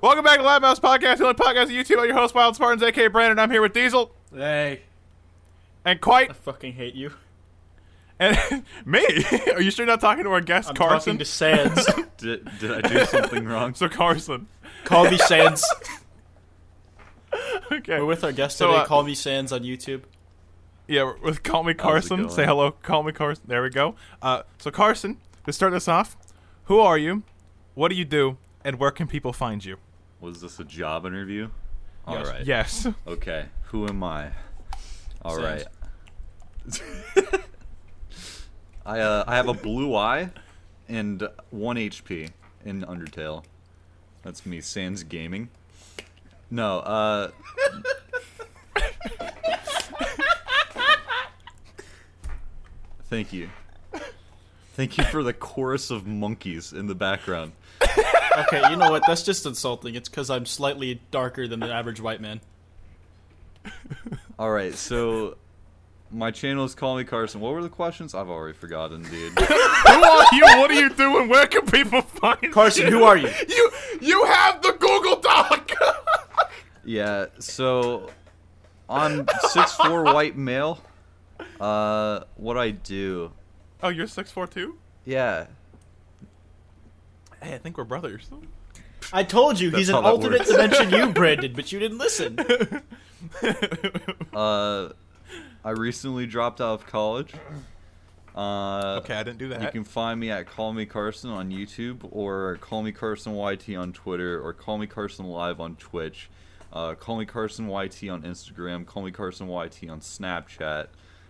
Welcome back to Loudmouth Podcast, the only podcast on YouTube. I'm your host, Wild Spartans, aka Brandon. I'm here with Diesel. Hey. And Quite. I fucking hate you. And me? Are you sure you're not talking to our guest, I'm Carson? talking to Sands. Did I do something wrong? So Carson. Call me Sands. Okay. We're with our guest So, today. Call me Sands on YouTube. Yeah, we're with Call Me How's it Carson. going? Say hello, Call Me Carson. There we go. So Carson, to start this off, who are you? What do you do? And where can people find you? Was this a job interview? Yes. All right. Yes. Okay. Who am I? All right. Sands. I have a blue eye and 1 HP in Undertale. That's me, Sans Gaming. No, Thank you. Thank you for the chorus of monkeys in the background. Okay, you know what? That's just insulting. It's because I'm slightly darker than the average white man. Alright, so my channel is Call Me Carson. What were the questions? I've already forgotten, dude. Who are you? What do you do? And where can people find Carson, you? who are you? You have the Google Doc. Yeah, so I'm 6'4" white male. What I do? Oh, you're 6'4" too? Yeah. Hey, I think we're brothers. I told you he's That's an how that alternate works. dimension you, Brandon, but you didn't listen. I recently dropped out of college. Okay, I didn't do that. You can find me at Call Me Carson on YouTube, or Call Me Carson YT on Twitter, or Call Me Carson Live on Twitch. Call Me Carson YT on Instagram. Call Me Carson YT on Snapchat.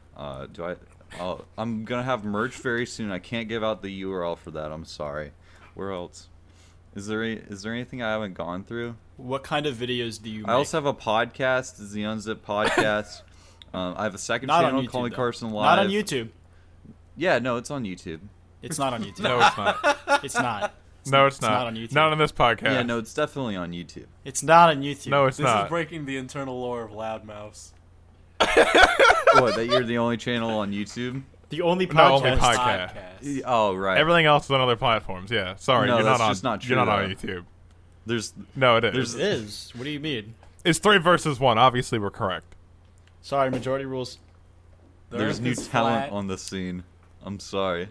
I'm gonna have merch very soon. I can't give out the URL for that. I'm sorry. Where else? Is there anything I haven't gone through? What kind of videos do you make? I also have a podcast. It's the Unzip Podcast. I have a second Not on channel, YouTube, Call Me though. Carson Live. Not on YouTube. Yeah, no, it's on YouTube. It's not on YouTube. No, it's not. It's not. No, it's not. not on YouTube. Not on this podcast. Yeah, no, it's definitely on YouTube. It's not on YouTube. No, it's This not. is breaking the internal lore of Loudmouths. What, that you're the only channel on YouTube? The only No, only podcast. podcast. Oh, right. Everything else is on other platforms. Yeah, sorry, No, you're that's not on. just not You're true, not on though. YouTube. There's No, it is. There's- It is. What do you mean? It's 3 versus 1. Obviously, we're correct. Sorry, majority rules. The there's Earth new is talent flat. on the scene. I'm sorry.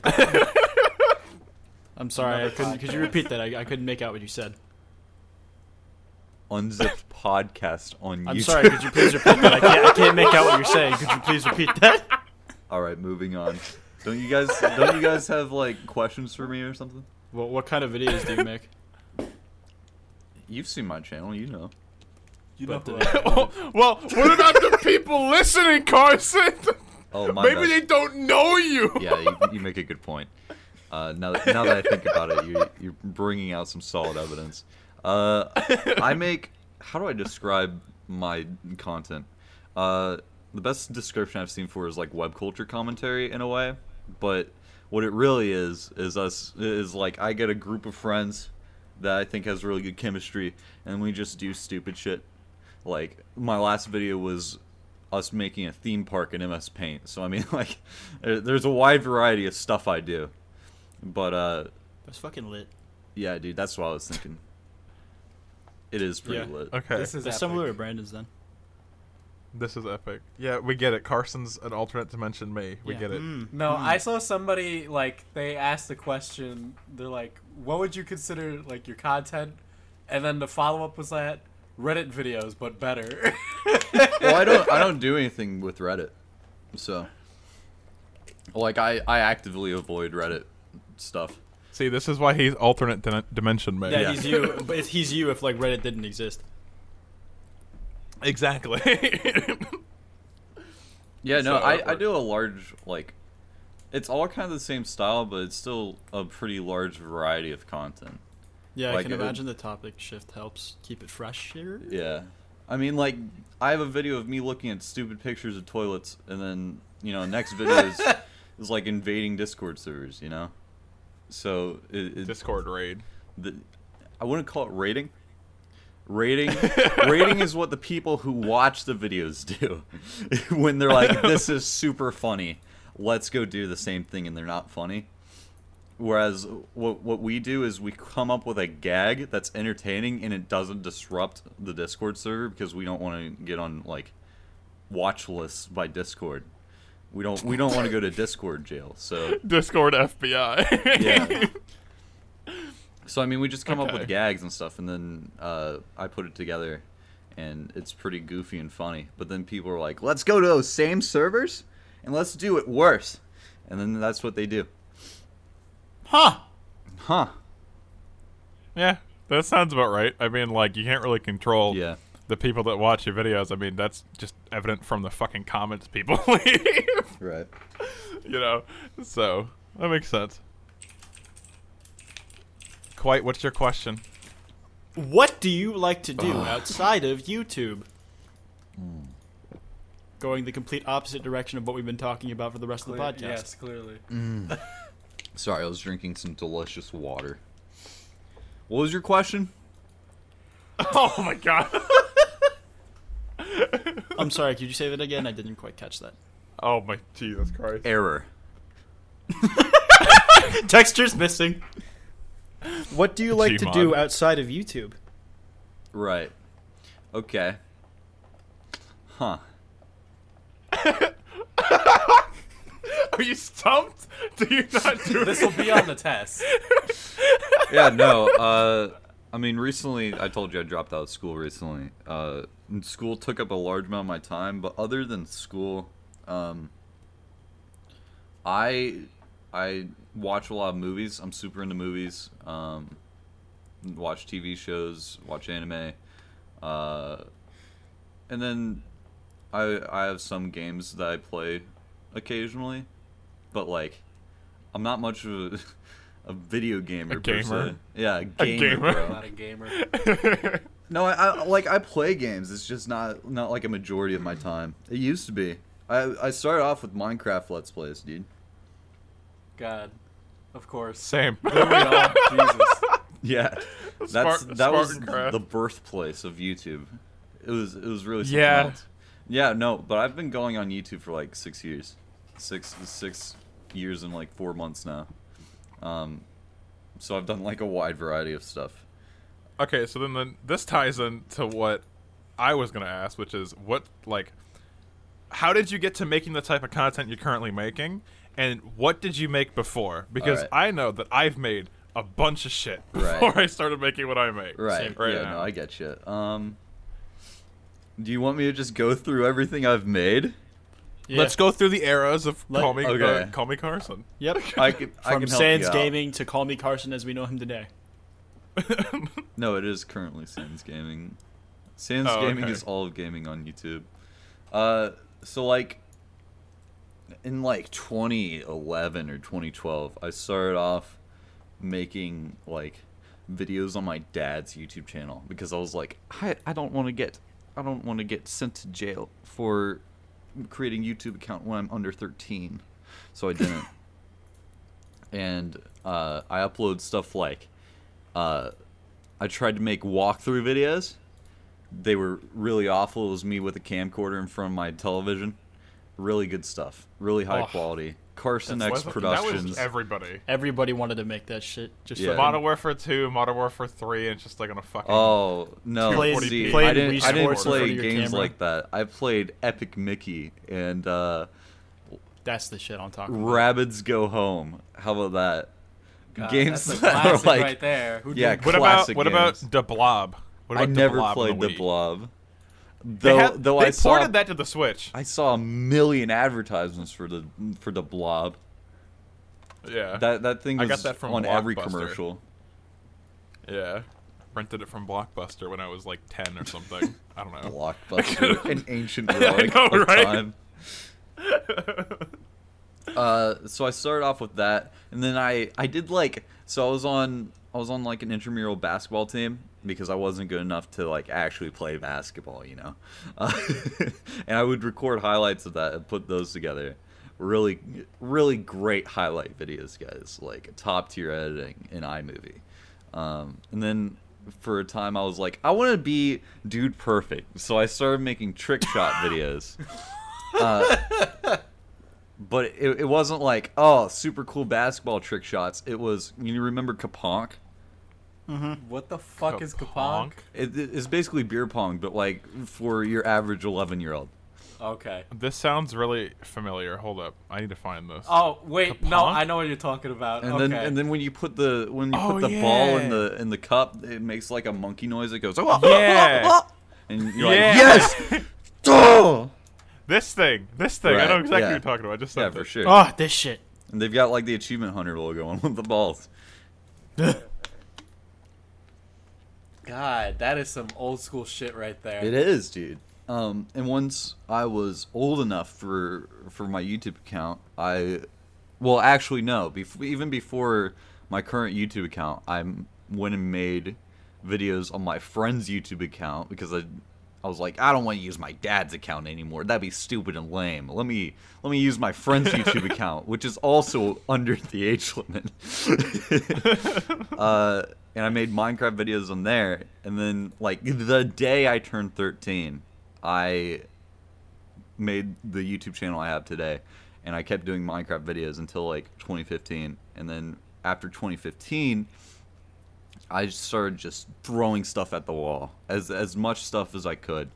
I'm sorry. Another Could you podcast. repeat that? I couldn't make out what you said. Unzipped podcast on I'm YouTube. sorry. Could you please repeat that? I can't make out what you're saying. Could you please repeat that? All right, moving on. Don't you guys have like questions for me or something? Well, what kind of videos do you make? You've seen my channel, you know. You know But, who I am. Oh, well, what about the people listening, Carson? Oh my. Maybe bad. they don't know you. Yeah, you make a good point. Now that I think about it, you're bringing out some solid evidence. I make. How do I describe my content? The best description I've seen for is like web culture commentary in a way, but what it really is like I get a group of friends that I think has really good chemistry, and we just do stupid shit. Like my last video was us making a theme park in MS Paint. So I mean, like, there's a wide variety of stuff I do. But That's fucking lit. yeah, dude, that's what I was thinking. It is pretty Yeah. lit. Okay, This is That's epic. similar to Brandon's then. this is epic. Yeah, we get it. Carson's an alternate dimension me. We Yeah. get it. No, I saw somebody, like, they asked the question, they're like, what would you consider, like, your content? And then the follow-up was that, Reddit videos, but better. Well, I don't do anything with Reddit, so like I actively avoid Reddit stuff. See, this is why he's alternate dimension me. Yeah, Yeah. he's you. But he's you if like Reddit didn't exist. Exactly. Yeah, no, So, I do a large, like, it's all kind of the same style, but it's still a pretty large variety of content. Yeah, I Like, can it- imagine the topic shift helps keep it fresh here. Yeah. I mean, like, I have a video of me looking at stupid pictures of toilets, and then, you know, next video is like invading Discord servers, you know? So, Discord raid. I wouldn't call it rating. Rating is what the people who watch the videos do. When they're like, this is super funny, let's go do the same thing, and they're not funny. Whereas what we do is we come up with a gag that's entertaining and it doesn't disrupt the Discord server because we don't want to get on like watch lists by Discord. We don't want to go to Discord jail. So Discord FBI. yeah. So I mean, we just come up Okay. with gags and stuff, and then I put it together, and it's pretty goofy and funny. But then people are like, "Let's go to those same servers and let's do it worse," and then that's what they do. Huh. Huh? Yeah, that sounds about right. I mean, like, you can't really control Yeah. the people that watch your videos. I mean, that's just evident from the fucking comments people leave. Right. You know? So, that makes sense. Quite, what's your question? What do you like to do outside of YouTube? Going the complete opposite direction of what we've been talking about for the rest of the podcast. Yes, clearly. Sorry, I was drinking some delicious water. What was your question? Oh my god. I'm sorry, could you say that again? I didn't quite catch that. Oh my Jesus Christ. Error. Texture's missing. What do you like to Gmod. do outside of YouTube? Right. Okay. Huh. Are you stumped? Do you not do This will be on the test. Yeah, no, I mean, recently, I told you I dropped out of school recently. And school took up a large amount of my time, but other than school, I watch a lot of movies. I'm super into movies. Watch TV shows, watch anime. And then I have some games that I play occasionally, but like, I'm not much of a video gamer. A gamer? Per se. Yeah, a gamer, gamer? bro. Not a gamer. No, I play games. It's just not like a majority of my time. It used to be. I started off with Minecraft Let's Plays, dude. God. Of course. Same. Here we are. Jesus. Yeah, that Spartan was Craft. the birthplace of YouTube. It was really something Yeah. else. Yeah, no, but I've been going on YouTube for like 6 years, six years and like 4 months now. So I've done like a wide variety of stuff. Okay, so then this ties into what I was going to ask, which is how did you get to making the type of content you're currently making, and what did you make before? Because Alright. I know that I've made a bunch of shit Right. before I started making what I make. Right. Right yeah, now. no, I get you. Do you want me to just go through everything I've made? Yeah. Let's go through the eras of Call Me Okay. Call Me Carson. Yep. I can From help Sans you out. Gaming to Call Me Carson as we know him today. No, it is currently Sans Gaming. Sans Oh, Gaming okay. is all of gaming on YouTube. So like in like 2011 or 2012, I started off making like videos on my dad's YouTube channel because I was like, I don't want to get sent to jail for creating a YouTube account when I'm under 13, so I didn't. And I upload stuff like I tried to make walkthrough videos. They were really awful. It was me with a camcorder in front of my television. Really good stuff. Really high Oh, quality. Carson That X was Productions. everybody. Everybody wanted to make that shit. Just Yeah. for Modern Warfare 2, Modern Warfare 3, and it's just like on a fucking... Oh no! Playing- See, playing I didn't Wii Sports in front play of your games camera. like that. I played Epic Mickey and That's the shit I'm talking about. Rabbids Go Home. How about that? God, Games that's a that are classic like right there. Who yeah, did- What classic about games. The Blob? What I about never the Blob on played the Wii? Blob. They, Though they I saw ported that to the Switch. I saw a million advertisements for the Blob. Yeah. That thing I was got that from on every Blockbuster. commercial. Yeah. Rented it from Blockbuster when I was like 10 or something. I don't know. Blockbuster, an ancient relic know, of right? time. So I started off with that, and then I did like I was on like an intramural basketball team because I wasn't good enough to like actually play basketball, you know. And I would record highlights of that and put those together. Really, really great highlight videos, guys. Like top tier editing in iMovie. And then for a time I was like, I want to be dude perfect, so I started making trick shot videos. but it wasn't like, oh, super cool basketball trick shots. It was, you remember Kaponk? What the fuck is Kapong? It's basically beer pong, but like for your average 11-year-old. Okay. This sounds really familiar. Hold up, I need to find this. Oh wait, no, Kapong? I know what you're talking about. And okay. then when you put the Oh, ball yeah. in the cup, it makes like a monkey noise. It goes, Yeah. and you're Yeah. like, yes, oh! This thing. I Right, know exactly yeah. what you're talking about. I just Yeah, said for this. sure. Oh, this shit. And they've got like the Achievement Hunter logo on with the balls. God, that is some old school shit right there. It is, dude. And once I was old enough for my YouTube account, well, actually no, even before my current YouTube account, I went and made videos on my friend's YouTube account because I was like, I don't want to use my dad's account anymore. That'd be stupid and lame. Let me use my friend's YouTube account, which is also under the age limit. And I made Minecraft videos on there. And then, like, the day I turned 13, I made the YouTube channel I have today. And I kept doing Minecraft videos until, like, 2015. And then after 2015, I started just throwing stuff at the wall. As much stuff as I could.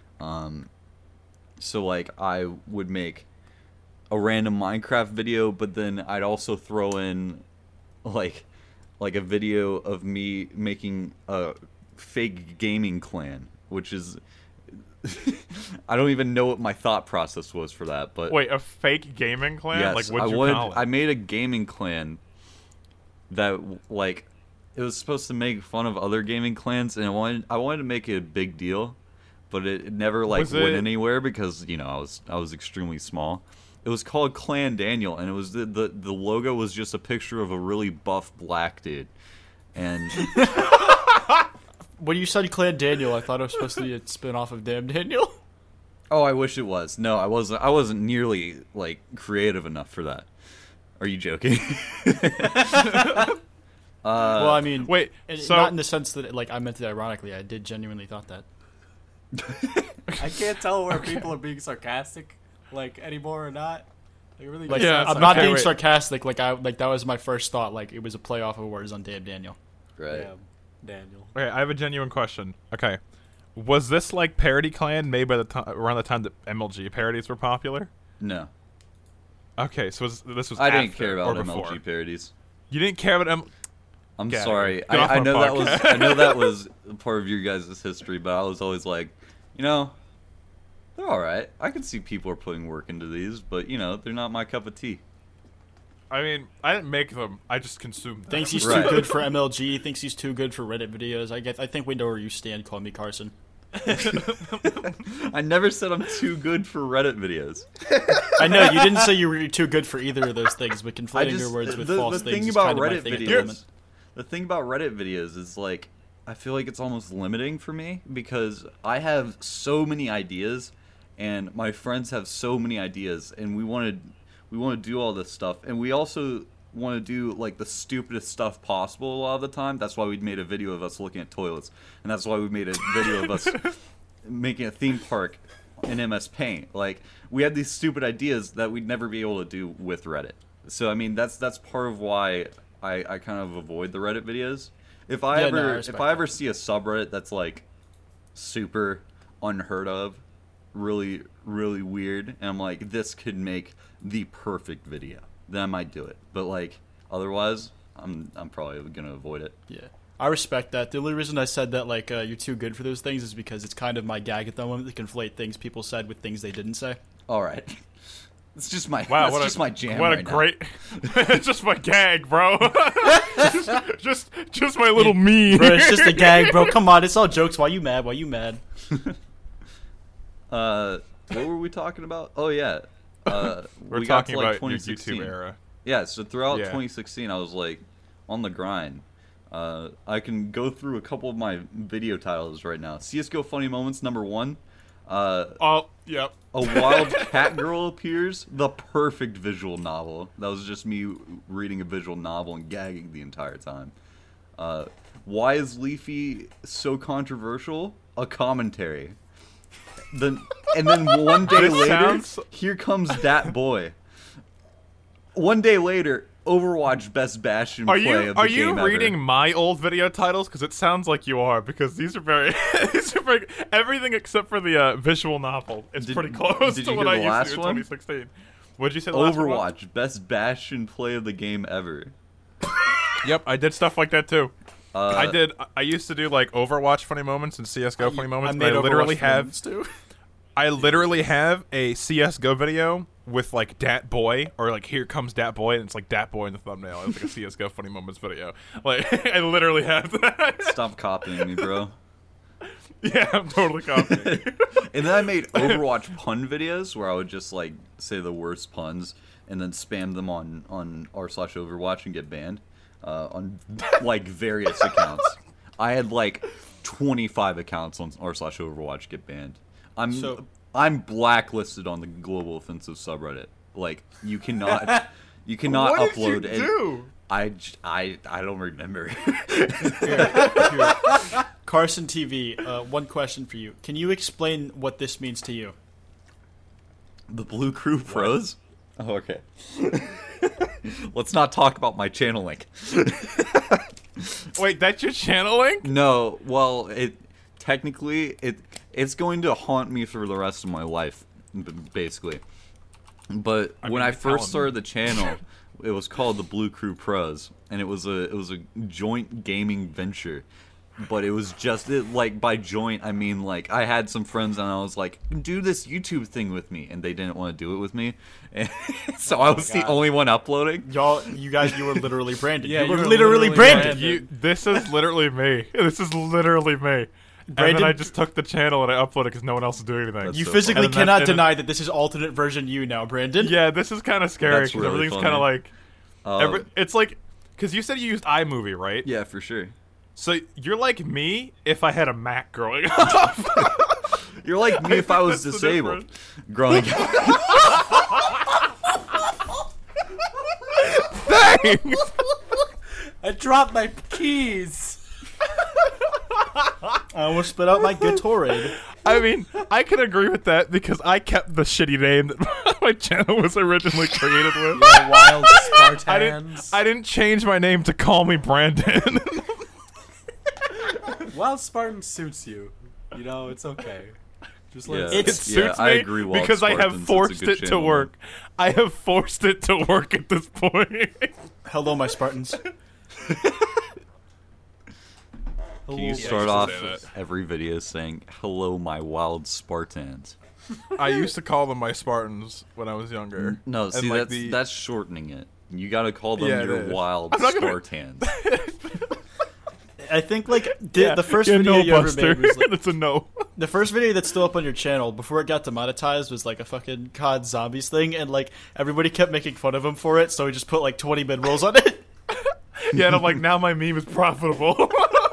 So, like, I would make a random Minecraft video, but then I'd also throw in, like a video of me making a fake gaming clan, which is I don't even know what my thought process was for that, but Wait, a fake gaming clan? yes, Like, what'd you call it? I made a gaming clan that, like, it was supposed to make fun of other gaming clans, and I wanted to make it a big deal, but it never like Was went it- anywhere because I was extremely small. It was called Clan Daniel, and it was the logo was just a picture of a really buff black dude, and When you said Clan Daniel, I thought it was supposed to be a spin-off of Damn Daniel. oh, I wish it was. No, I wasn't nearly like creative enough for that. Are you joking? Well, I mean, Wait, so not in the sense that like I meant it ironically. I did genuinely thought that. I can't tell where people are being sarcastic, like, anymore or not. Like, it really Like, Yeah, I'm not okay, being wait. sarcastic. Like that was my first thought. Like it was a playoff of words on Damn Daniel. Right. Damn, Daniel. okay, I have a genuine question. Okay, was this like Parody Clan made by the time around the time that MLG parodies were popular? No, Okay, so this was I didn't after care about or before? MLG parodies. You didn't care about I'm Get outta sorry. here. Get off I my know that was podcast. I know that was part of your guys' history, but I was always like, they're all right. I can see people are putting work into these, but they're not my cup of tea. I mean, I didn't make them. I just consumed them. Thinks he's Right. too good for MLG. Thinks he's too good for Reddit videos. I think we know where you stand. Call me Carson. I never said I'm too good for Reddit videos. I know you didn't say you were too good for either of those things, but I conflating just your words with the false thing things is about kind of my Reddit thing at the videos. moment. The thing about Reddit videos is like I feel like it's almost limiting for me because I have so many ideas, and my friends have so many ideas, and we want to do all this stuff, and we also want to do like the stupidest stuff possible a lot of the time. That's why we made a video of us looking at toilets, and that's why we made a video of us making a theme park in MS Paint. Like, we had these stupid ideas that we'd never be able to do with Reddit. So I mean, that's part of why I kind of avoid the Reddit videos. If I Yeah, no, I ever respect if I ever that. see a subreddit that's like super unheard of, really really weird, and I'm like, this could make the perfect video, then I might do it. But like otherwise, I'm probably gonna avoid it. Yeah, I respect that. The only reason I said that like you're too good for those things is because it's kind of my gag at the moment to conflate things people said with things they didn't say. All right. It's just my Wow, that's what just a, my jam. What right a now. great! It's just my gag, bro. just my little me. Bro, it's just a gag, bro. Come on, it's all jokes. Why you mad? Why you mad? What were we talking about? Oh yeah, We're we got talking to, like, about your 2016. YouTube era. Yeah, so throughout Yeah. 2016, I was like on the grind. I can go through a couple of my video titles right now. CS:GO Funny Moments #1. Oh, yep. A wild cat girl appears. The perfect visual novel. That was just me reading a visual novel and gagging the entire time. Why is Leafy so controversial? A commentary. And then one day This later, sounds- here comes Dat Boy. one day later, Overwatch best Bastion Are play you of the are game you ever. reading my old video titles? Because it sounds like you are. Because these are very, these are very everything except for the visual novel. It's pretty close did to you what hear I the used last to do in one? 2016. What'd you say? The last one was? Overwatch best Bastion play of the game ever. Yep, I did stuff like that too. Uh, I used to do like Overwatch funny moments and CS:GO funny moments. I and made literally Overwatch have moments, too. I literally have a CS:GO video with like Dat Boy or like Here Comes Dat Boy, and it's like Dat Boy in the thumbnail. It's like a CS:GO funny moments video. Like I literally have that. Stop copying me, bro. Yeah, I'm totally copying. And then I made Overwatch pun videos where I would just like say the worst puns and then spam them on r/Overwatch and get banned on like various accounts. I had like 25 accounts on r/Overwatch get banned. I'm blacklisted on the Global Offensive subreddit. Like you cannot What upload. did you do? I don't remember. Here. Carson TV, one question for you. Can you explain what this means to you? The Blue Crew Pros? Oh, okay. Let's not talk about my channel link. Wait, that's your channel link? No, well, it's going to haunt me for the rest of my life, basically. But I when mean, I you're telling first me. started the channel, it was called the Blue Crew Pros, and it was a joint gaming venture. But it was just like by joint, I mean like I had some friends and I was like, do this YouTube thing with me, and they didn't want to do it with me, and so I was the God. only one uploading. You guys, you were literally branded. Yeah, you were you were literally literally branded. branded. This is literally me. This is literally me. And Brandon- then I just took the channel and I uploaded it because no one else is doing anything. That's You so physically funny. cannot And then- deny that this is alternate version you now, Brandon. Yeah, this is kind of scary That's because really everything's funny. kind of like Uh, it's like because you said you used iMovie, right? yeah, for sure. So you're like me if I had a Mac growing up. You're like me if I was That's the disabled growing up. Dang. I dropped my keys. I almost spit out my Gatorade. I mean, I can agree with that because I kept the shitty name that my channel was originally created with. Yeah, wild I Spartans. didn't change my name to call me Brandon. Wild Spartan suits you. You know, it's okay. Just let Yeah. it It It's- suits I me agree, Wild because I have Spartans, it's a forced good it to channel work. I have forced it to work at this point. Hello, my Spartans. Can you Yeah, start you off should say that. every video saying, "Hello, my wild Spartans"? I used to call them my Spartans when I was younger. No, And, see like, that's shortening it. You gotta call them Yeah, it your is. wild I'm not gonna- Spartans. I think like the first Yeah, video no, you ever Buster. made was like, It's a no. the first video that's still up on your channel before it got demonetized was like a fucking COD Zombies thing, and like everybody kept making fun of him for it, so he just put like 20 mid rolls on it. Yeah, and I'm like, now my meme is profitable.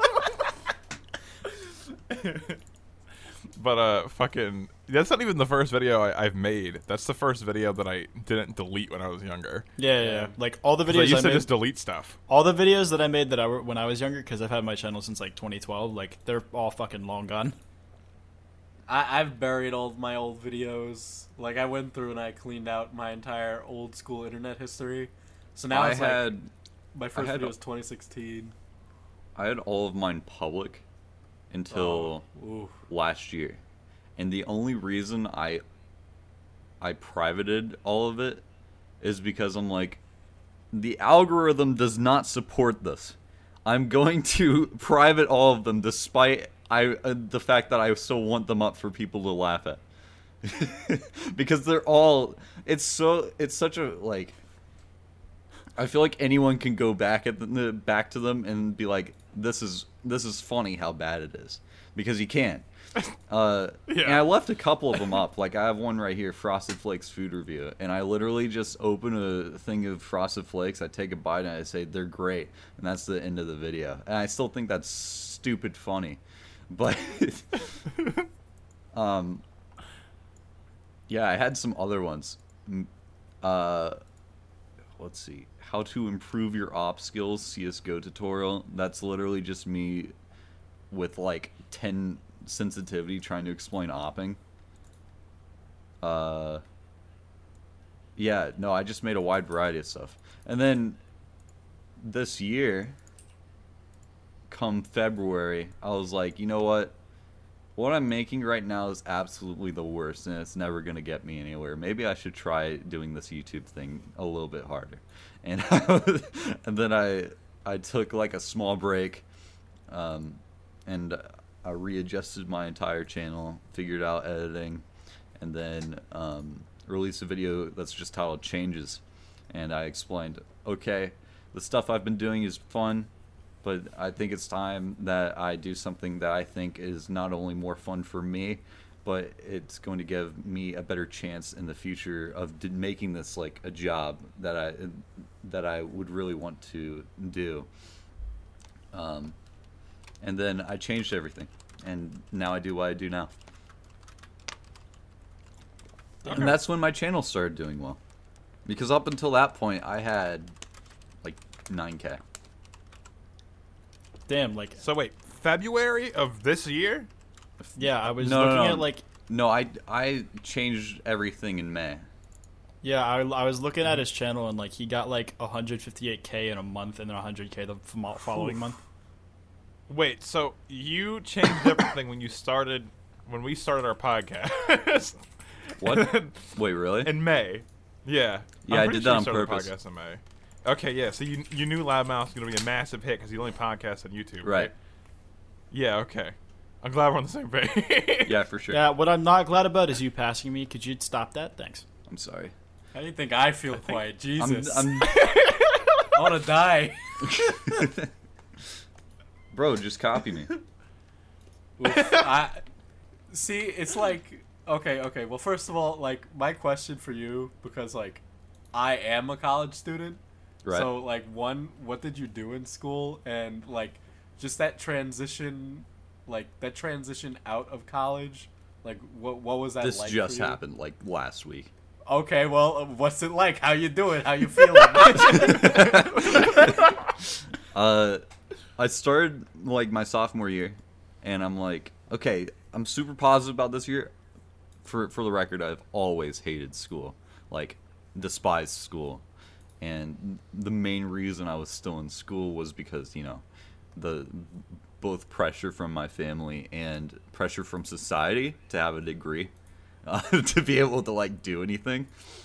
But fucking, that's not even the first video I've made. That's the first video that I didn't delete when I was younger. Yeah. Like all the 'Cause I videos used I to made, just delete stuff. all the videos that I made that when I was younger, because I've had my channel since like 2012. Like they're all fucking long gone. I've buried all of my old videos. Like I went through and I cleaned out my entire old school internet history. So now I it's like had my first had video a- was 2016. all of mine public until Ooh. last year, and the only reason I privated all of it is because I'm like, the algorithm does not support this. I'm going to private all of them despite the fact that I still want them up for people to laugh at. Because they're all it's such a like, I feel like anyone can go back back to them and be like, this is funny how bad it is, because you can't. And I left a couple of them up. Like I have one right here, Frosted Flakes food review, and I literally just open a thing of Frosted Flakes, I take a bite, and I say they're great, and that's the end of the video. And I still think that's stupid funny, but yeah, I had some other ones. Let's see, how to improve your op skills CS:GO tutorial. That's literally just me with like 10 sensitivity trying to explain opping. Yeah, no, I just made a wide variety of stuff. And then this year, come February, I was like, you know what? What I'm making right now is absolutely the worst, and it's never going to get me anywhere. Maybe I should try doing this YouTube thing a little bit harder. And and then I took like a small break, and I readjusted my entire channel, figured out editing, and then released a video that's just titled Changes. And I explained, okay, the stuff I've been doing is fun, but I think it's time that I do something that I think is not only more fun for me, but it's going to give me a better chance in the future of making this like a job that I would really want to do. And then I changed everything, and now I do what I do now. And that's when my channel started doing well, because up until that point I had like 9K. Damn, like, So wait, February of this year? yeah, I was No, looking no, no. at like, No, I changed everything in May. yeah, I was looking at his channel, and like he got like 158K in a month, and then 100K the following month. Wait, so you changed everything when we started our podcast What? Wait, really? in May? Yeah. Yeah, I'm I pretty did sure that you on started the purpose. podcast in May. Okay, yeah. So you knew Loudmouth was going to be a massive hit because he only podcasts on YouTube, right? Yeah. Okay. I'm glad we're on the same page. Yeah, for sure. Yeah, what I'm not glad about is you passing me. Could you stop that? Thanks. I'm sorry. How do you think I feel quiet? Jesus. I'm I want to die. Bro, just copy me. Oof, see, it's like, okay. Well, first of all, like, my question for you, because, like, I am a college student. Right. So, like, one, what did you do in school? And, like, just that transition out of college. Like, what was that This like just for you? happened like last week. Okay, well, what's it like? How you doing? How you feeling? I started like my sophomore year, and I'm like, okay, I'm super positive about this year. For the record, I've always hated school, like despised school, and the main reason I was still in school was because, you know, both pressure from my family and pressure from society to have a degree, to be able to like do anything.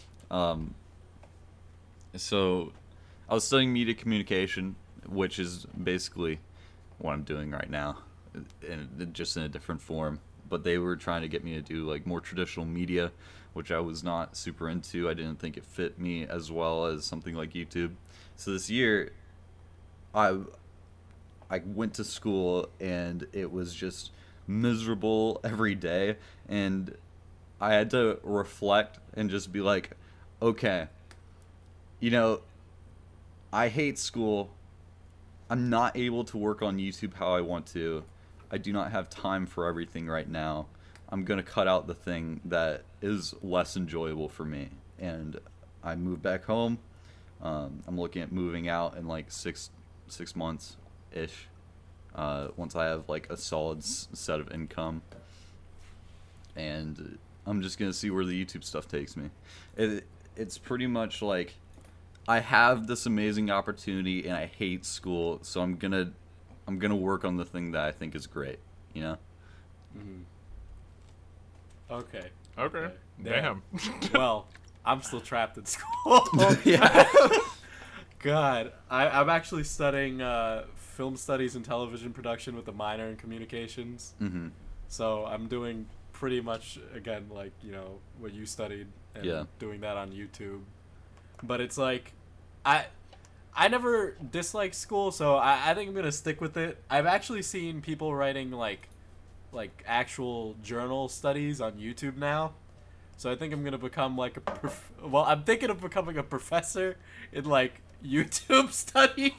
So I was studying media communication, which is basically what I'm doing right now, and just in a different form. But they were trying to get me to do like more traditional media, which I was not super into. I didn't think it fit me as well as something like YouTube. So this year, I went to school, and it was just miserable every day, and I had to reflect and just be like, okay, you know, I hate school. I'm not able to work on YouTube how I want to. I do not have time for everything right now. I'm going to cut out the thing that is less enjoyable for me. And I moved back home. I'm looking at moving out in like six months-ish. Once I have like a solid set of income. And I'm just going to see where the YouTube stuff takes me. It's pretty much like, I have this amazing opportunity and I hate school, so I'm gonna work on the thing that I think is great, you know? Okay. Okay. Damn. Well, I'm still trapped in school. Yeah. God, I'm actually studying film studies and television production with a minor in communications. Mm-hmm. So I'm doing pretty much, again, like, you know, what you studied, and Yeah. doing that on YouTube. But it's like, I never disliked school, so I think I'm going to stick with it. I've actually seen people writing, like actual journal studies on YouTube now. So I think I'm going to become, like, I'm thinking of becoming a professor in, like, YouTube studies.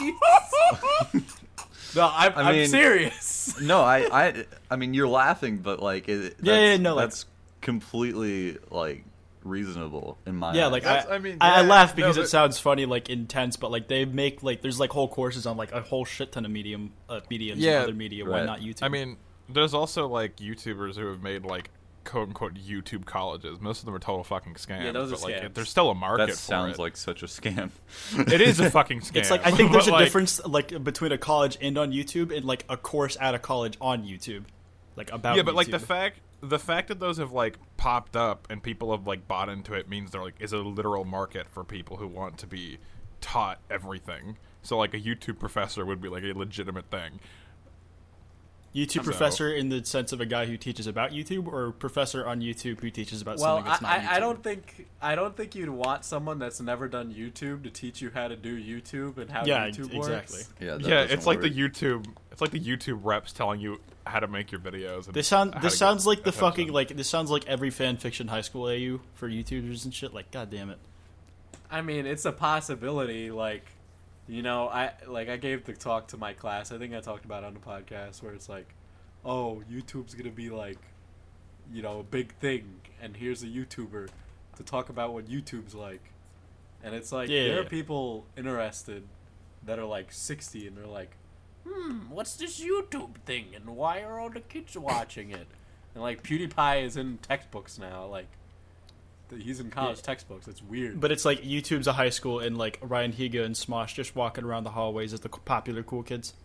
No, I'm mean, serious. No, I mean, you're laughing, but like, that's completely like reasonable in my Yeah, eyes. like That's- I I mean, I yeah, laugh because no, it but- sounds funny, like intense, but like they make like there's like whole courses on like a whole shit ton of mediums Yeah, and other media. Why right. not YouTube? I mean, there's also like YouTubers who have made like quote unquote YouTube colleges. Most of them are total fucking scams. Yeah, those are but like scams. there's still a market That for sounds it. like such a scam. It is a fucking scam. It's like I think there's But, a like, difference like between a college and on YouTube and like a course at a college on YouTube, like about. Yeah, but like YouTube. the fact that those have like popped up and people have like bought into it means there like is a literal market for people who want to be taught everything. So like a YouTube professor would be like a legitimate thing. YouTube professor in the sense of a guy who teaches about YouTube, or professor on YouTube who teaches about Well, something that's not YouTube. I don't think you'd want someone that's never done YouTube to teach you how to do YouTube and how Yeah, YouTube exactly. works. Yeah, that Yeah, doesn't it's like work. the YouTube reps telling you how to make your videos. And This how to sounds get like the attention. fucking like this sounds like every fan fiction high school AU for YouTubers and shit. Like, god damn it. I mean, it's a possibility. Like, you know, I gave the talk to my class. I think I talked about it on the podcast where it's like, oh, YouTube's gonna be like, you know, a big thing, and here's a YouTuber to talk about what YouTube's like, and it's like there are people interested that are like 60 and they're like, what's this YouTube thing, and why are all the kids watching it? And like PewDiePie is in textbooks now, like. He's in college textbooks. It's weird. But it's like YouTube's a high school, and like Ryan Higa and Smosh just walking around the hallways as the popular cool kids.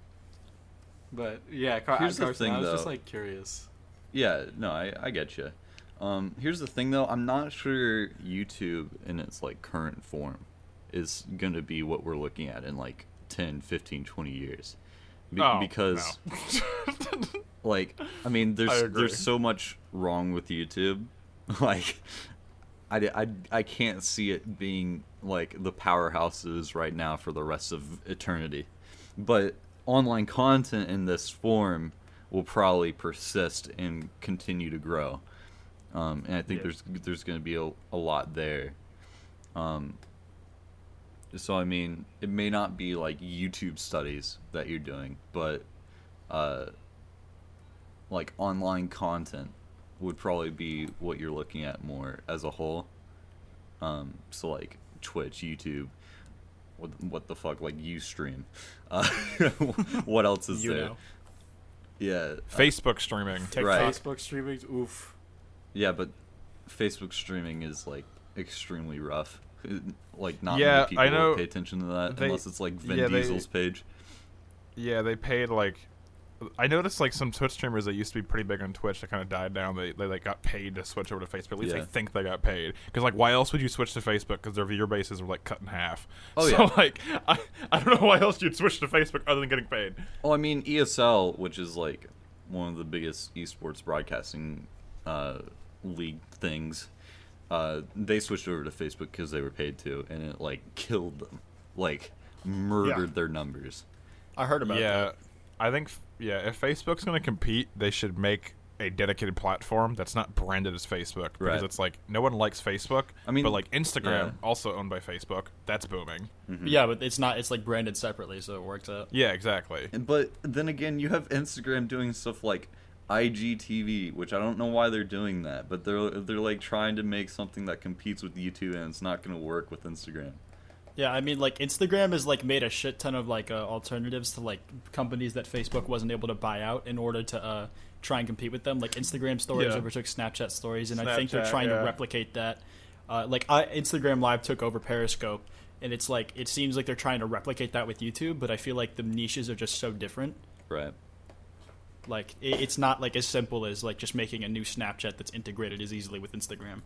But yeah, Here's the Carson, thing, I was just though. like curious. Yeah, no, I get you. Here's the thing, though. I'm not sure YouTube in its like current form is going to be what we're looking at in like 10, 15, 20 years. Because no. like, I mean, I agree. there's so much wrong with YouTube. Like, I can't see it being like the powerhouse it is right now for the rest of eternity. But online content in this form will probably persist and continue to grow. And I think there's going to be a lot there. So I mean, it may not be like YouTube studies that you're doing, but like online content would probably be what you're looking at more as a whole. So like Twitch, YouTube, what the fuck, like Ustream. What else is there? Know. Yeah, Facebook streaming. Right. Facebook streaming, oof. yeah, but Facebook streaming is like extremely rough. Like not Yeah, many people I know. will pay attention to that They- unless it's like Vin yeah, they- Diesel's page. Yeah, they paid like. I noticed like some Twitch streamers that used to be pretty big on Twitch that kind of died down. They like got paid to switch over to Facebook. At least Yeah. they think they got paid. Because like, why else would you switch to Facebook? Because their viewer bases were like cut in half. Oh, so yeah. like, I don't know why else you'd switch to Facebook other than getting paid. Well, I mean, ESL, which is like one of the biggest esports broadcasting league things, they switched over to Facebook because they were paid to, and it like killed them, like murdered their numbers. I heard about Yeah, that. I think if Facebook's going to compete, they should make a dedicated platform that's not branded as Facebook, because Right. it's like no one likes Facebook. I mean, but like Instagram, yeah. also owned by Facebook, that's booming. Yeah, but it's not. It's like branded separately, so it works out. Yeah, exactly. But then again, you have Instagram doing stuff like IGTV, which I don't know why they're doing that, but they're like trying to make something that competes with YouTube, and it's not going to work with Instagram. Yeah, I mean, like Instagram has like made a shit ton of like alternatives to like companies that Facebook wasn't able to buy out in order to try and compete with them. Like Instagram Stories Yeah. overtook Snapchat Stories, and I think they're Snapchat, trying to yeah. replicate that. Instagram Live took over Periscope, and it's like it seems like they're trying to replicate that with YouTube, but I feel like the niches are just so different. Right. Like it's not like as simple as like just making a new Snapchat that's integrated as easily with Instagram.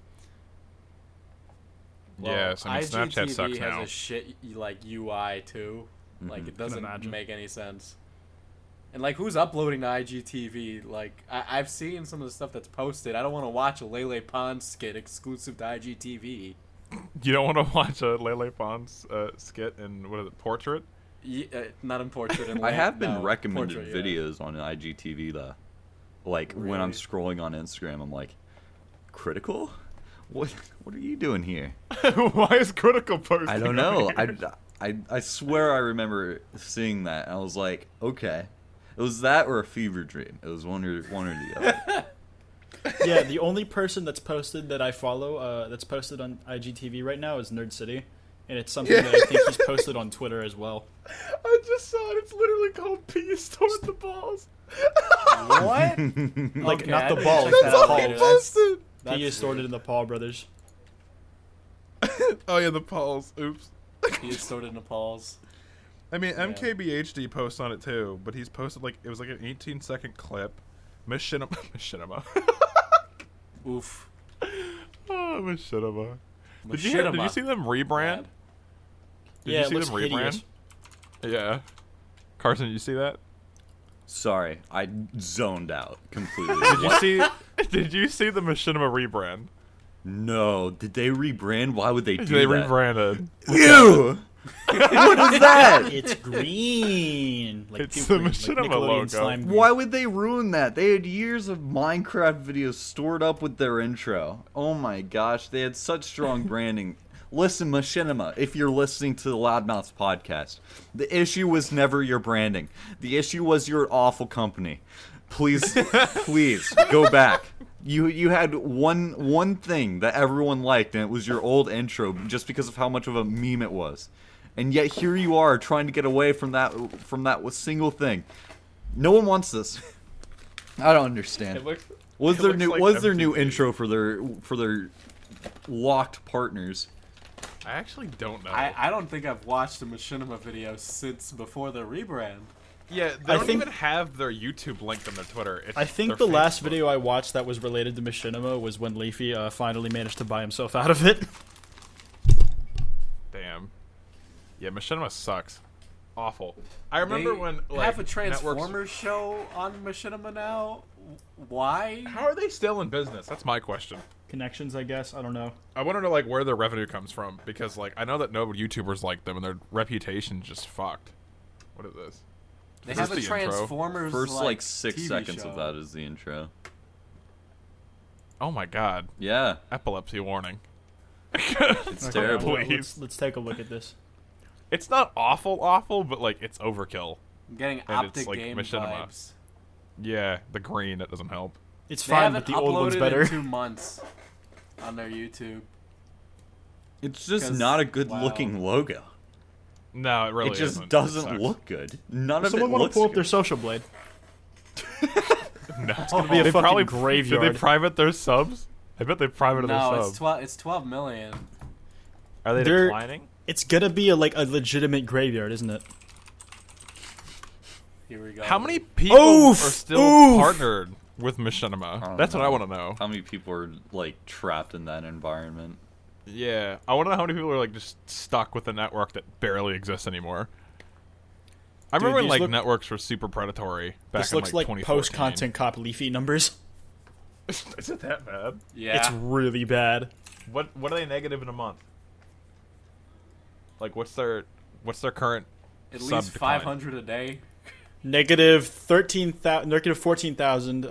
Yes, I mean, Snapchat IGTV sucks has now. a shit like UI too. Like it doesn't imagine. make any sense. And like, who's uploading to IGTV? Like, I've seen some of the stuff that's posted. I don't want to watch a Lele Pons skit exclusive to IGTV. You don't want to watch a Lele Pons skit in what is it, Portrait? Not in portrait. In I have been no, recommended portrait, yeah. videos on IGTV though. Like when I'm Really? scrolling on Instagram, I'm like, critical? What are you doing here? Why is Critical posting? I don't over know. here? I swear I remember seeing that. And I was like, okay, it was that or a fever dream. It was one or the other. Yeah, the only person that's posted that I follow that's posted on IGTV right now is Nerd City, and it's something that I think he's posted on Twitter as well. I just saw it. It's literally called Peas Toward the Balls. What? Like, Okay, not I the didn't ball. check Like, that the out Pauls. later. Busted. That's He is stored weird. in the Paul brothers. Oh yeah, the Pauls. Oops. He is stored in Nepal's. I mean, Yeah. MKBHD posts on it too, but he's posted like it was like an 18-second clip. Machinima. Machinima. Oof. Oh, Machinima. Did you see them rebrand? Did Yeah, you it see looks them rebrand? hideous. Yeah. Carson, did you see that? Sorry, I zoned out completely. Did you see? Did you see the Machinima rebrand? No, did they rebrand? Why would they do They that? rebranded. Ew! What is that? It's green. Like It's puke the green, like Machinima Nickelodeon logo. slime green. Why would they ruin that? They had years of Minecraft videos stored up with their intro. Oh my gosh, they had such strong branding. Listen, Machinima, if you're listening to the Loudmouths podcast, the issue was never your branding. The issue was your awful company. Please, please go back. You had one thing that everyone liked, and it was your old intro, just because of how much of a meme it was. And yet here you are trying to get away from that single thing. No one wants this. I don't understand. Was it their looks new like was their new MTV. intro for their locked partners? I actually don't know. I don't think I've watched a Machinima video since before the rebrand. Yeah, they I don't think- even have their YouTube linked on their Twitter. It's I think their the last Facebook. video I watched that was related to Machinima was when Leafy finally managed to buy himself out of it. Damn. Yeah, Machinima sucks. Awful. I remember They when like have a networks- Transformers show on Machinima now. Why? How are they still in business? That's my question. Connections, I guess. I don't know. I want to know like where their revenue comes from because like I know that no YouTubers like them and their reputation's just fucked. What is this? They Is have a this the intro? Transformers First like TV 6 seconds show. of that is the intro. Oh my god. Yeah, Epilepsy warning. it's Okay, terrible. Please. Let's take a look at this. It's not awful, but like it's overkill. I'm getting And optic it's like game Machinima. vibes. Yeah, the green, that doesn't help. It's They fine, haven't but the old one's uploaded better. in 2 months on their YouTube. It's just 'Cause- not a good wow. looking logo. No, it really It just isn't. doesn't sucks. look good. None of Someone it want to looks pull up good. their social blade? No. It's gonna be a They fucking probably, graveyard. Did they private their subs? I bet they privated their No, subs. it's 12 million. Are they They're- declining? It's gonna be a legitimate graveyard, isn't it? Here we go. How many people Oof! are still Oof! partnered with Machinima? don't That's what I know. want to know. How many people are like trapped in that environment? Yeah, I want to know how many people are like just stuck with a network that barely exists anymore. I Dude, remember when these like look- networks were super predatory back This in looks like 2014. post-content cop Leafy numbers. Is it that bad? Yeah. It's really bad. What are they negative in a month? Like what's their current At sub least decline? 500 a day. Negative 13,000, negative 14,000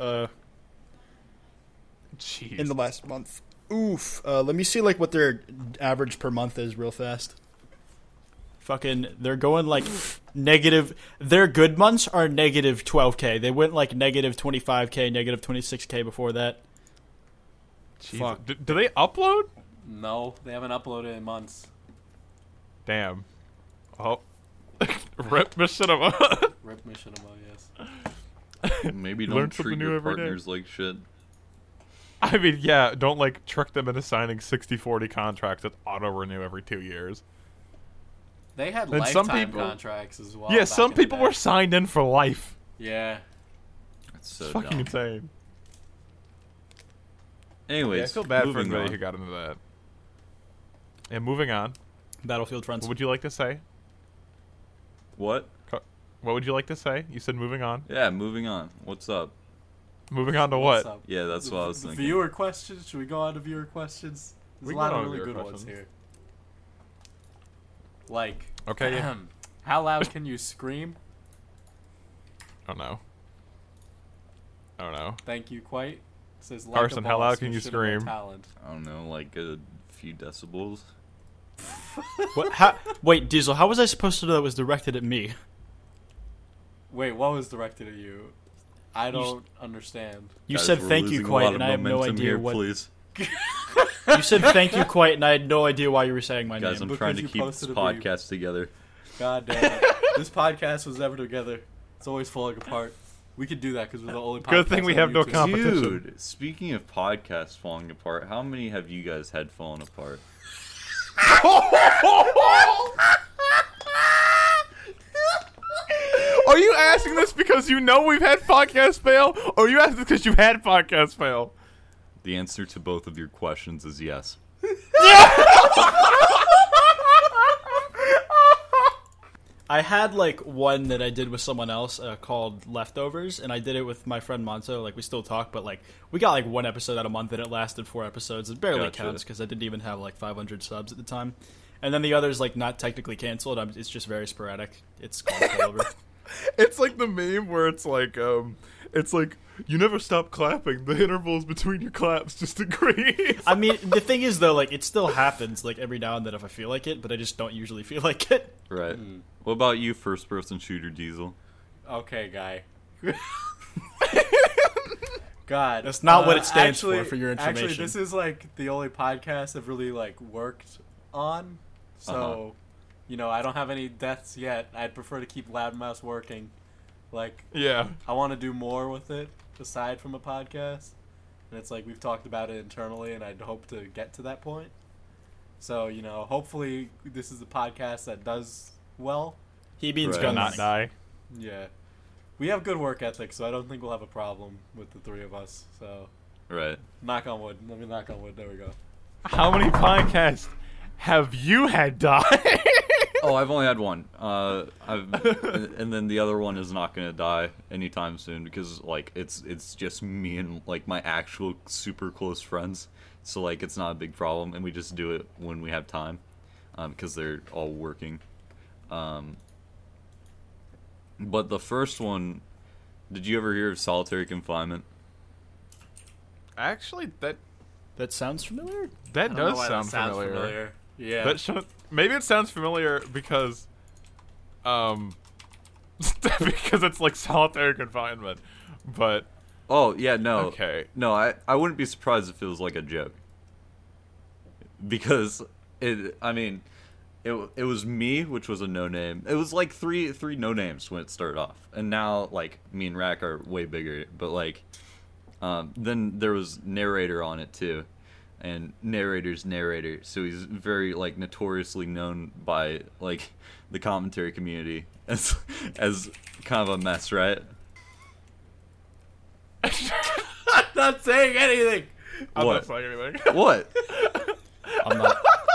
Jeez. in the last month. Oof. Let me see like what their average per month is real fast. Fucking, they're going like negative. Their good months are negative 12K. They went like negative 25K, negative 26K before that. Jeez. Fuck. Do they upload? No, they haven't uploaded in months. Damn. Oh. Rip Machinima. Rip Machinima, yes. Maybe Learn don't something treat new your every day. partners like shit. I mean, yeah, don't like trick them into signing 60-40 contracts that auto-renew every 2 years. They had And some lifetime people- contracts as well. yeah, back some in the people day. were signed in for life. Yeah. It's so It's fucking dumb. insane. Anyways, Yeah, I feel bad for moving anybody on. who got into that. And moving on, Battlefield fronts. what would you like to say? What? What would you like to say? You said moving on. Yeah, moving on. What's up? Moving on to What's what? up? Yeah, that's what I was The thinking. Viewer questions? Should we go on to viewer questions? There's We a can lot go of on to really viewer good ones questions. here. Like, Okay, yeah. how loud can you scream? Oh no. Oh no. Thank you, quite. Says like Carson, a how loud boss, can you Machinima scream? Talent. I don't know, like a few decibels. What? How, wait, Diesel, how was I supposed to know that was directed at me? Wait, what was directed at you? I don't understand. You Guys, said we're thank you losing a quite, lot and of I have no momentum idea here, what. Please. You said thank you quite, and I had no idea why you were saying my Guys, name. I'm trying Because to you keep this posted a meme. podcast together. God damn it. This podcast was never together. It's always falling apart. We could do that because we're the only podcast Good thing we on have no YouTube. competition. Dude, speaking of podcasts falling apart, how many have you guys had falling apart? Are you asking this because you know we've had podcasts fail, or are you asking this because you've had podcasts fail? The answer to both of your questions is yes. I had like one that I did with someone else called Leftovers, and I did it with my friend Monto. Like we still talk, but like we got like one episode out a month, and it lasted 4 episodes. It barely Gotcha. counts because I didn't even have like 500 subs at the time. And then the other's like not technically canceled. It's just very sporadic. It's called Failover. It's like the meme where it's like you never stop clapping. The intervals between your claps just increase. I mean, the thing is though, like it still happens like every now and then if I feel like it, but I just don't usually feel like it. Right. What about you, first-person shooter Diesel? Okay, guy. God, That's not what it stands for your Actually, information. this is like the only podcast I've really like worked on. So, you know, I don't have any deaths yet. I'd prefer to keep Loudmouse working. Like, Yeah. I want to do more with it aside from a podcast. And it's like we've talked about it internally, and I'd hope to get to that point. So, you know, hopefully this is a podcast that does well. He means Right. guns. Not die. Yeah. We have good work ethic, so I don't think we'll have a problem with the three of us. So, Right. knock on wood. Let me knock on wood. There we go. How many podcasts have you had die? Oh, I've only had one. And then the other one is not gonna die anytime soon because like it's just me and like my actual super close friends. So like it's not a big problem, and we just do it when we have time, because they're all working. But the first one, did you ever hear of solitary confinement? Actually, that Sounds familiar. that I don't know does why sound that sounds familiar. Yeah. That maybe it sounds familiar because, because it's like solitary confinement. But Oh yeah, no. okay, No, I wouldn't be surprised if it was like a joke. Because it was me, which was a no name. It was like three no names when it started off. And now like me and Rack are way bigger, but like then there was narrator on it too. And narrator's narrator, so he's very like notoriously known by like the commentary community as kind of a mess, right? I'm not saying anything. I'm What? not saying anything. What? I'm not.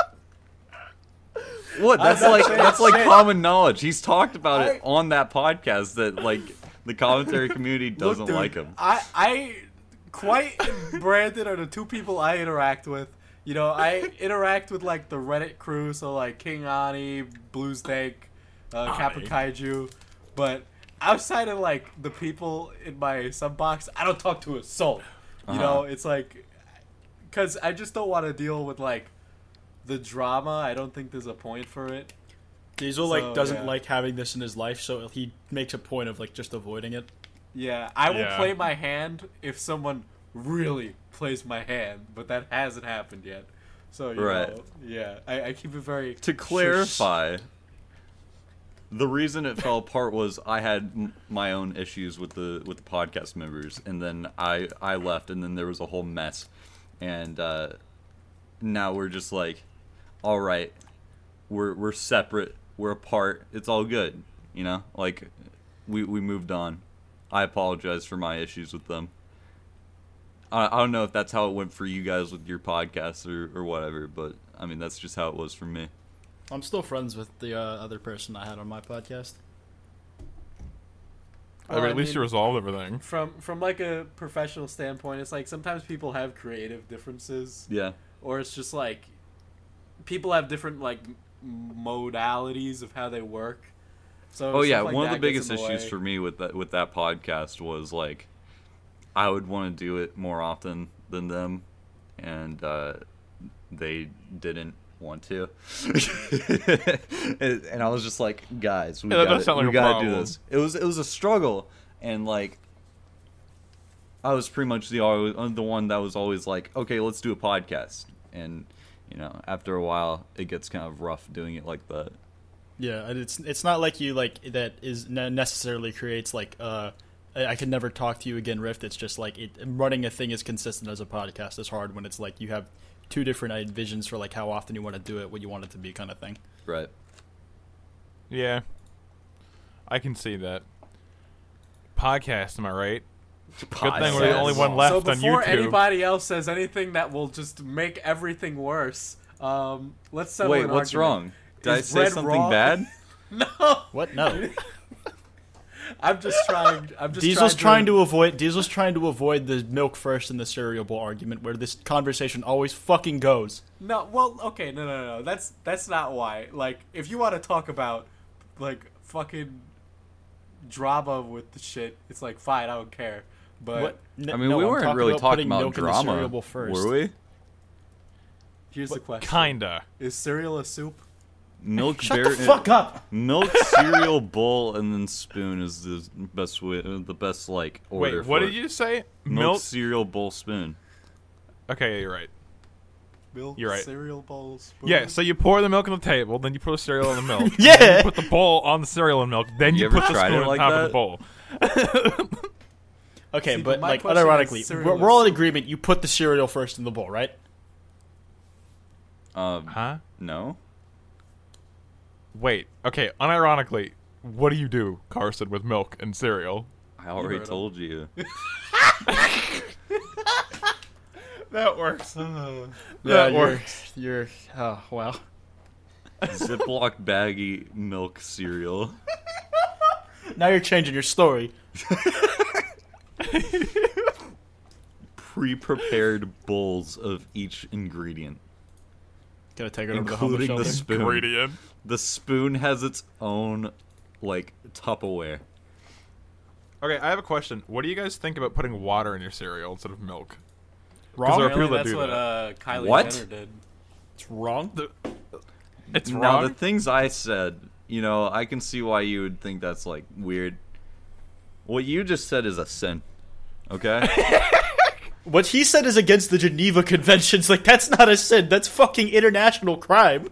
What? That's not like saying that's like shit. common knowledge. He's talked about it I- on that podcast that like the commentary community doesn't Look, dude, like him. I Quite and Brandon are the two people I interact with. You know, I interact with like the Reddit crew, so like King Ani, Blues Dank, Kappa Kaiju, but outside of like the people in my sub box, I don't talk to a soul. You know, it's like, cause I just don't want to deal with like the drama. I don't think there's a point for it. Diesel So, like doesn't yeah. like having this in his life, so he makes a point of like just avoiding it. Yeah, I will Yeah. play my hand if someone really plays my hand, but that hasn't happened yet. So, you Right. know, yeah, I keep it very... To clarify, the reason it fell apart was I had my own issues with the podcast members, and then I left, and then there was a whole mess, and now we're just like, all right, we're separate, we're apart, it's all good, you know, like we moved on. I apologize for my issues with them. I don't know if that's how it went for you guys with your podcast or whatever, but I mean that's just how it was for me. I'm still friends with the other person I had on my podcast. I mean, at least you resolved everything. From like a professional standpoint, it's like sometimes people have creative differences, Yeah. or it's just like people have different like modalities of how they work. So Oh yeah, stuff like one of the that gets biggest in the issues way. for me with that podcast was like I would want to do it more often than them, and they didn't want to. And I was just like, guys, we Yeah, that does gotta, sound like we a gotta problem. do this. It was a struggle, and like I was pretty much the one that was always like, okay, let's do a podcast, and you know, after a while, it gets kind of rough doing it like that. Yeah, and it's not like you like that is necessarily creates like a I can never talk to you again, Rift. It's just like running a thing as consistent as a podcast is hard when it's like you have two different visions for like how often you want to do it, what you want it to be, kind of thing. Right. Yeah. I can see that. Podcast, am I right? Good thing we're the only one left So on before YouTube. anybody else says anything that will just make everything worse, let's settle Wait, an what's argument. wrong? Did I Is say bread something raw? bad? No, What? No. I'm just trying. Diesel's trying to avoid the milk first in the cereal bowl argument, where this conversation always fucking goes. No, well, okay, no. That's not why. Like, if you want to talk about like fucking drama with the shit, it's like fine, I don't care. But What? I mean, we weren't really talking putting about milk in the cereal drama, bowl first. were we? here's the question: Kinda. Is cereal a soup? Milk Shut the fuck up. Milk, cereal, bowl, and then spoon is the best way, the best like order. Wait, what for did it. you say? Milk, cereal, bowl, spoon. Okay, you're right. Milk, You're right. cereal bowls. Spoon? Yeah, so you pour the milk on the table, then you put the cereal in the milk. Yeah. Then you put the bowl on the cereal and milk, then You you, ever put the tried spoon it on like top that? of the bowl. Okay, See, but but my like question is unironically, cereal we're all in is soup. agreement. You put the cereal first in the bowl, right? Huh? No. Wait. Okay, unironically, what do you do, Carson, with milk and cereal? I already heard 'em. told you. That works. Yeah, That works. you're. Oh wow. Ziploc baggy milk cereal. Now you're changing your story. Pre-prepared bowls of each ingredient, Gotta take it over to the including the homeless shelter. spoon. Ingredient. The spoon has its own like Tupperware. Okay, I have a question. What do you guys think about putting water in your cereal instead of milk? Wrong. there are Really, people that that's do what that. Kylie What? Jenner did. It's wrong. It's Now wrong. the things I said, you know, I can see why you would think that's like weird. What you just said is a sin. Okay? What he said is against the Geneva Conventions. Like, that's not a sin. That's fucking international crime.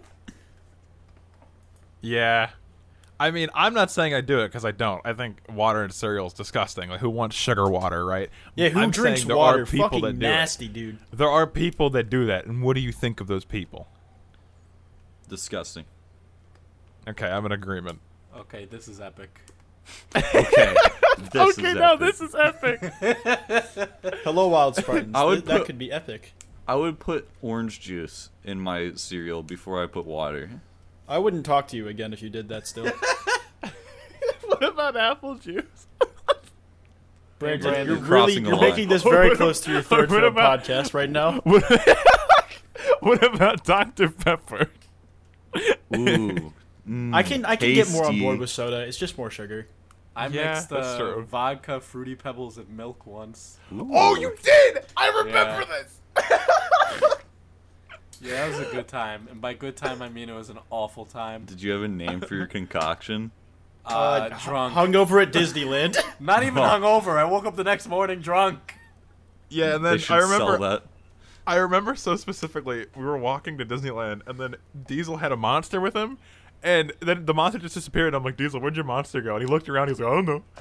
Yeah. I mean, I'm not saying I do it because I don't. I think water in cereal is disgusting. Like, who wants sugar water, right? Yeah, who I'm drinks saying there water? Are people Fucking that do nasty, dude. it. There are people that do that, and what do you think of those people? Disgusting. Okay, I'm in agreement. Okay, this is epic. Okay. This is epic. is epic. Hello, Wild Spartans. I would that put- could be epic. I would put orange juice in my cereal before I put water. I wouldn't talk to you again if you did that still. What about apple juice? Brandon, Brandon, you're you're really crossing you're the line. making this very What close to your about- third what film about- podcast right now. What about Dr. Pepper? Ooh. I can get more on tasty. board with soda. It's just more sugar. I Yeah, mixed that's true. vodka, Fruity Pebbles, and milk once. Oh, you did! I remember Yeah. this! Yeah, that was a good time. And by good time, I mean it was an awful time. Did you have a name for your concoction? Drunk. Hungover at Disneyland. Not even hungover. I woke up the next morning drunk. Yeah, and They then should I remember sell that. I remember so specifically, we were walking to Disneyland, and then Diesel had a monster with him, and then the monster just disappeared. I'm like, Diesel, where'd your monster go? And he looked around, he was like, I don't know.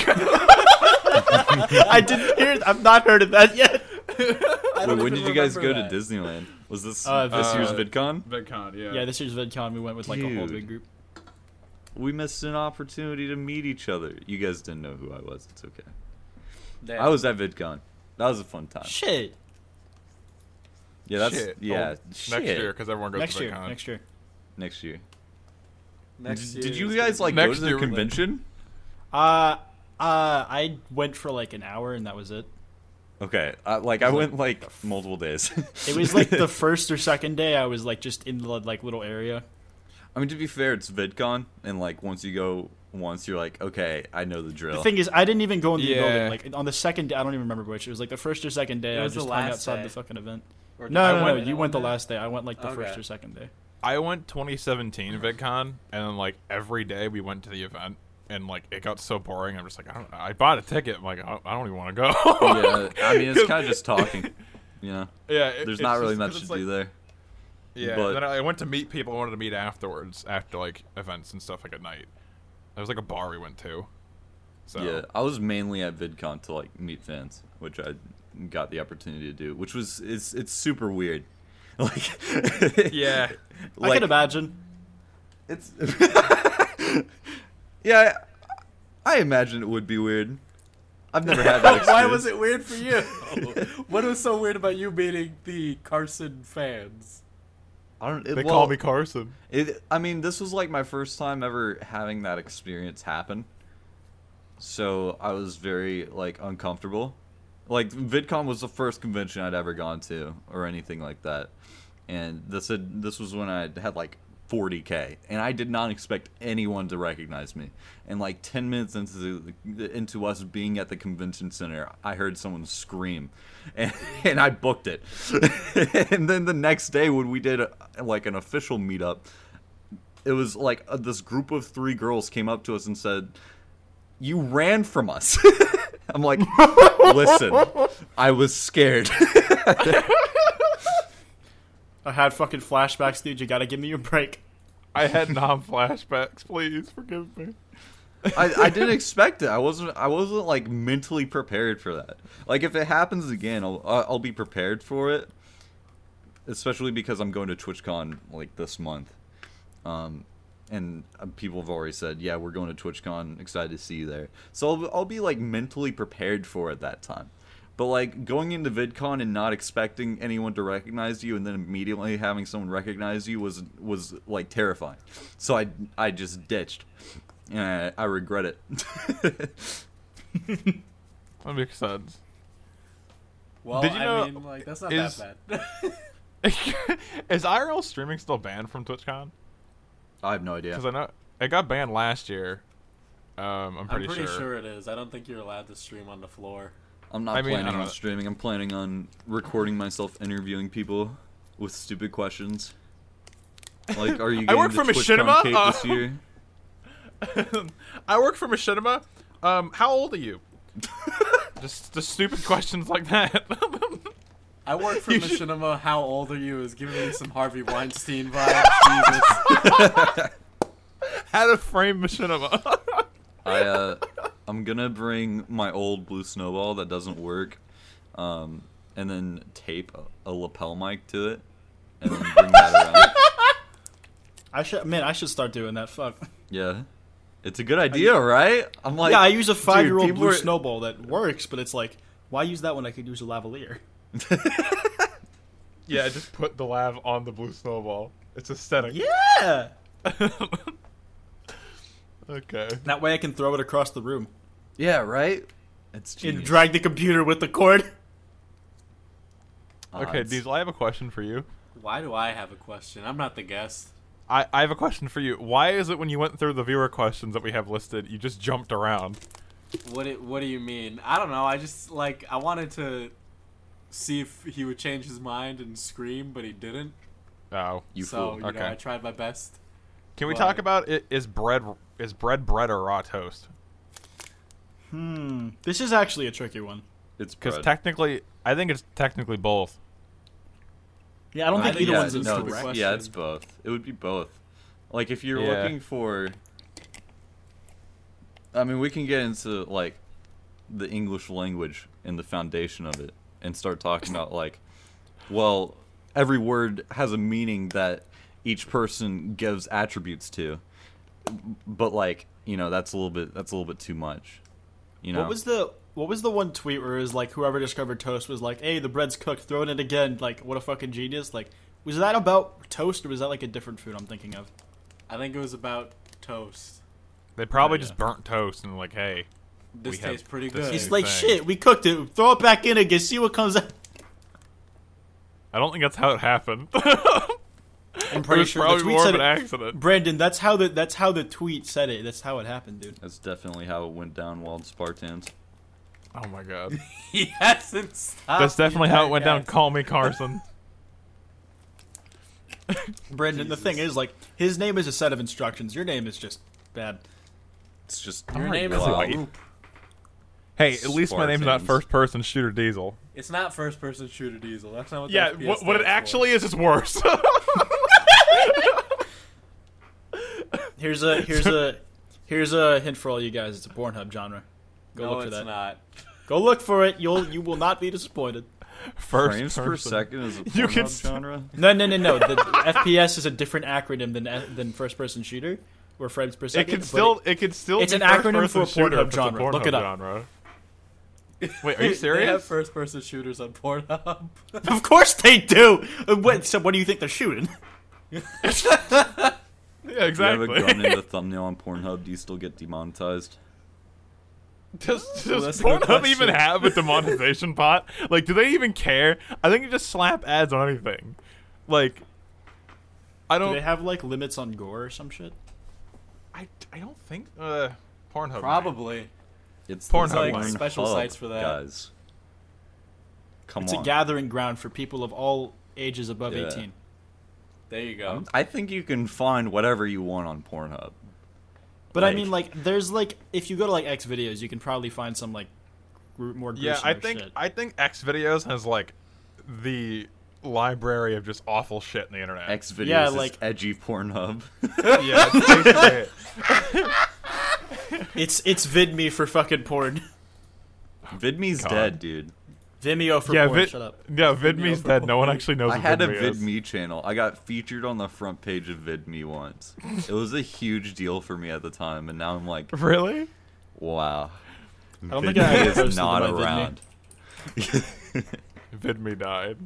I didn't hear. I've not heard of that yet. I Wait, when did you guys go that. to Disneyland? Was this This year's uh, VidCon? VidCon, yeah. Yeah, this year's VidCon we went with like a whole Dude. big group. We missed an opportunity to meet each other. You guys didn't know who I was. It's okay. Damn. I was at VidCon. That was a fun time. Shit. Yeah, that's Shit. yeah. Oh, shit. Next year, because everyone goes Next to year. VidCon. Next year. Next year. Next Did year you is guys gonna like be- go Next to the year, convention? I went for like an hour and that was it. Okay, I went like multiple days. It was like the first or second day I was like just in the like little area. I mean, to be fair, it's VidCon, and like once you go once, you're like, okay, I know the drill. The thing is, I didn't even go in the Yeah. building. Like on the second day, I don't even remember which. It was like the first or second day. It I was the just hung last outside day. the fucking event. Or No, I no, no, went you that went the one day? last day. I went like the Okay. first or second day. I went 2017 VidCon, and then like every day we went to the event, and like it got so boring. I'm just like, I bought a ticket. I'm like, I don't even want to go. Yeah, I mean, it's kind of just talking. You know, Yeah, there's it's not really just- 'cause much it's to do there. Yeah, But- and then I went to meet people I wanted to meet afterwards, after like events and stuff like at night. There was like a bar we went to. So Yeah, I was mainly at VidCon to like meet fans, which I got the opportunity to do, which was it's super weird. Like, yeah. I can imagine. It's yeah, I imagine it would be weird. I've never had that experience. Why was it weird for you? What was so weird about you meeting the Carson fans? I don't. They call me Carson. I mean, this was like my first time ever having that experience happen. So I was very like uncomfortable. Like VidCon was the first convention I'd ever gone to or anything like that. And this was when I had like 40K, and I did not expect anyone to recognize me. And like 10 minutes into us being at the convention center, I heard someone scream, and I booked it. And then the next day when we did like an official meetup, it was like this group of 3 girls came up to us and said, "You ran from us." I'm like, listen, I was scared. I had fucking flashbacks, dude. You gotta give me a break. I had non-flashbacks. Please forgive me. I didn't expect it. I wasn't like mentally prepared for that. Like if it happens again, I'll be prepared for it. Especially because I'm going to TwitchCon like this month, and people have already said, yeah, we're going to TwitchCon. Excited to see you there. So I'll be like mentally prepared for it that time. But like going into VidCon and not expecting anyone to recognize you and then immediately having someone recognize you was like terrifying. So I just ditched. And I regret it. That makes sense. Well, Did you know- I mean, like that's not that bad. Is IRL streaming still banned from TwitchCon? I have no idea. Because I know it got banned last year. I'm pretty sure it is. I don't think you're allowed to stream on the floor. I'm not I mean, I planning don't on know. streaming. I'm planning on recording myself interviewing people with stupid questions. Like, are you I getting work the for TwitchCon Machinima, cape this year? I work for Machinima. How old are you? just stupid questions like that. I work for You should- Machinima. How old are you? Is giving me some Harvey Weinstein vibes. Jesus. How to frame Machinima. I'm gonna bring my old blue snowball that doesn't work, and then tape a lapel mic to it, and then bring that around. I should start doing that. Fuck. Yeah, it's a good idea, right? I'm like, Yeah, I use a 5-year-old people blue are- snowball that works, but it's like, why use that when I could use a lavalier? Yeah, just put the lav on the blue snowball. It's aesthetic. Yeah. Okay. That way I can throw it across the room Yeah, right. It's and genius. drag the computer with the cord. Okay, It's- Diesel, I have a question for you. Why do I have a question? I'm not the guest. I have a question for you. Why is it when you went through the viewer questions that we have listed, you just jumped around? What do you mean? I don't know. I just like I wanted to see if he would change his mind and scream, but he didn't. Oh. You so fool. you Okay. know, I tried my best. Can we But- talk about it? Is bread bread or raw toast? This is actually a tricky one. It's Because bread. technically, I think it's technically both. Yeah, I don't I think think either yeah, one's no, incorrect. it's- yeah, it's both. It would be both. Like if you're Yeah. looking for, I mean, we can get into like the English language and the foundation of it, and start talking about like, well, every word has a meaning that each person gives attributes to, but like that's a little bit too much. What was the one tweet where it was like whoever discovered toast was like, "Hey, the bread's cooked, throw it in again." Like, what a fucking genius! Like, was that about toast or was that like a different food I'm thinking of? I think it was about toast. They probably Oh, yeah. just burnt toast and like, hey, This We have tastes pretty this good. is- It's like, thing. shit, we cooked it. Throw it back in again. See what comes out. I don't think that's how it happened. I'm It pretty was sure the probably tweet more of said an it. accident. Brandon, that's how the tweet said it. That's how it happened, dude. That's definitely how it went down, Wild Spartans. Oh my god. He hasn't stopped. That's definitely how it went down. Yes. Call me Carson. Brandon, the thing is, like, his name is a set of instructions. Your name is just bad. It's just Your name is is Wow. a a group. Hey, at least my name's not Spartans. first person shooter Diesel. It's not first person shooter Diesel. That's not what. Yeah, the FPS what it stands for. actually is worse. Here's a hint for all you guys. It's a Pornhub genre. Go no, look for it's that. not. Go look for it. You will not be disappointed. First Frames per person. second is a You can Pornhub genre. No. The FPS is a different acronym than first person shooter or frames per It second. can but still. It can still. it's be an acronym first-person for shooter Pornhub if it's a genre. Look Pornhub it up. genre. Wait, are you They serious? have first-person shooters on Pornhub. Of course they do. So what do you think they're shooting? Yeah, If you have exactly. a gun in the thumbnail on Pornhub, do you still get demonetized? Does that's a good Pornhub even question. have a demonetization pot? Like, do they even care? I think you just slap ads on anything. Like, I Do don't. they have like limits on gore or some shit? I don't think. Pornhub. Probably. It's Pornhub the like Pornhub, special sites for that. guys. Come It's on. a gathering ground for people of all ages above Yeah. 18. There you go. I think you can find whatever you want on Pornhub. But I Like- mean, like, there's like, if you go to like X videos, you can probably find some like more gruesome Yeah, shit. I think X videos has like the library of just awful shit in the internet. X videos Yeah, is like- edgy Pornhub. Yeah, it's basically it. It's VidMe for fucking porn. VidMe's God. dead, dude. Vimeo for Yeah, porn. Shut up. Yeah, VidMe's for dead. No one porn. actually knows I what had a VidMe is. VidMe channel. I got featured on the front page of VidMe once. It was a huge deal for me at the time, and now I'm like, Really? wow. I don't think I ever VidMe posted is not to my VidMe. around. VidMe died.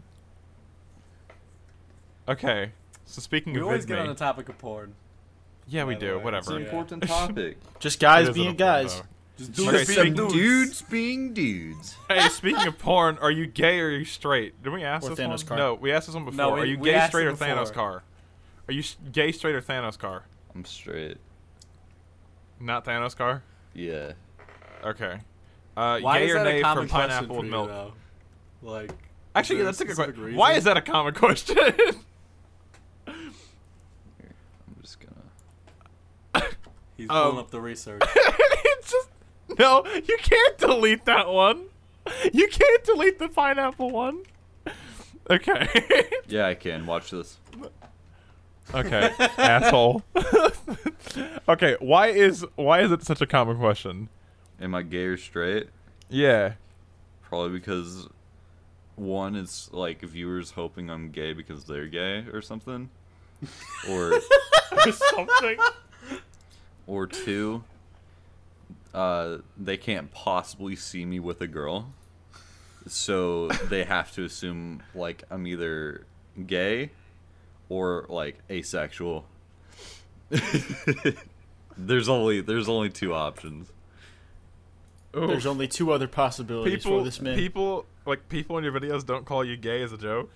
Okay, so speaking We of always get on VidMe, the topic of porn. yeah, we by the do. way. It's an Whatever. Yeah. important topic. Just guys It is being an guys. important Just Okay, dudes speaking- being dudes being dudes. topic. Hey, speaking of porn, are you gay or are you straight? Did we ask Or this Thanos one? car. No, we asked this one before. No, are we- you we gay, asked straight, it or Thanos before. car? Are you gay, straight, or Thanos car? I'm straight. Not Thanos car. Yeah. Okay. Why gay is or that nay a common from question pineapple for with you, milk? though? Like, Actually, is yeah, there that's a good specific question. reason? Why is that a common question? I'm just gonna. He's pulling Um, up the research. It's just no. You can't delete that one. You can't delete the pineapple one. Okay. Yeah, I can. Watch this. Okay, asshole. Okay, why is it such a common question? Am I gay or straight? Yeah. Probably because one, it's like viewers hoping I'm gay because they're gay or something, or Something. or two, they can't possibly see me with a girl, so they have to assume like I'm either gay or like asexual. There's only two options. There's only two other possibilities for this man. people in your videos don't call you gay as a joke.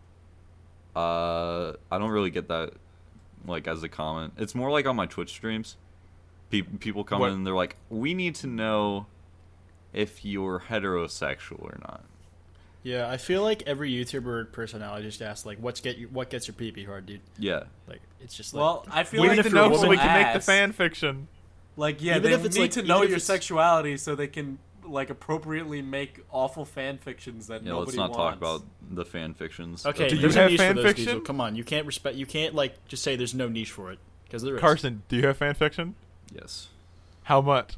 I don't really get that like as a comment. It's more like on my Twitch streams. People come What? in and they're like, "We need to know if you're heterosexual or not." Yeah, I feel like every YouTuber personality just asks like, what gets your pee hard, dude? Yeah. Like, it's just like, Well, I feel We like need to if you're a know so woman, we can make the ask- fan fiction. Like, yeah, Even they if it's need like- to even know if your it's- sexuality so they can like appropriately make awful fan fictions that Yeah, nobody let's not wants. talk about the fan fictions. okay, Do you there's a have niche for fan those, fiction? Diesel. Come on, you can't like just say there's no niche for it because there is. Carson, do you have fan fiction? Yes. How much?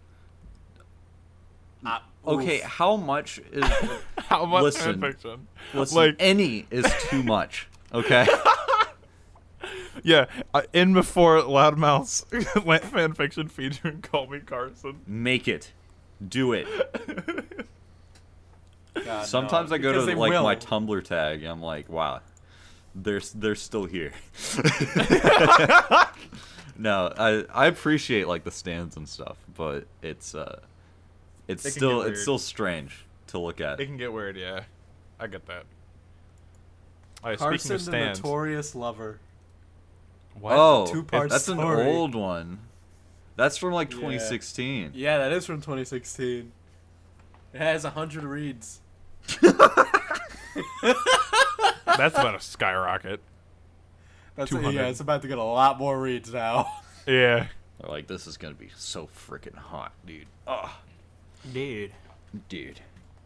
Okay, Oof. how much is How much Listen. fan fiction? listen, Like- any is too much. Okay? Yeah, in before Loudmouth's fan fiction featuring Call Me Carson. Make it. Do it. God, Sometimes no. I go Because to they like will. my Tumblr tag and I'm like, wow, they're still here. No, I appreciate like the stands and stuff, but it's It can get still weird. it's still strange to look at. It can get weird, yeah. I get that. Alright, Carson, speaking of the stands. notorious lover. What? Oh, Two-part that's an story. old one. That's from like Yeah. 2016. Yeah, that is from 2016. It has 100 reads. That's about to skyrocket. That's 200. yeah, it's about to get a lot more reads now. Yeah. They're like, this is gonna be so freaking hot, dude. Oh, dude. dude.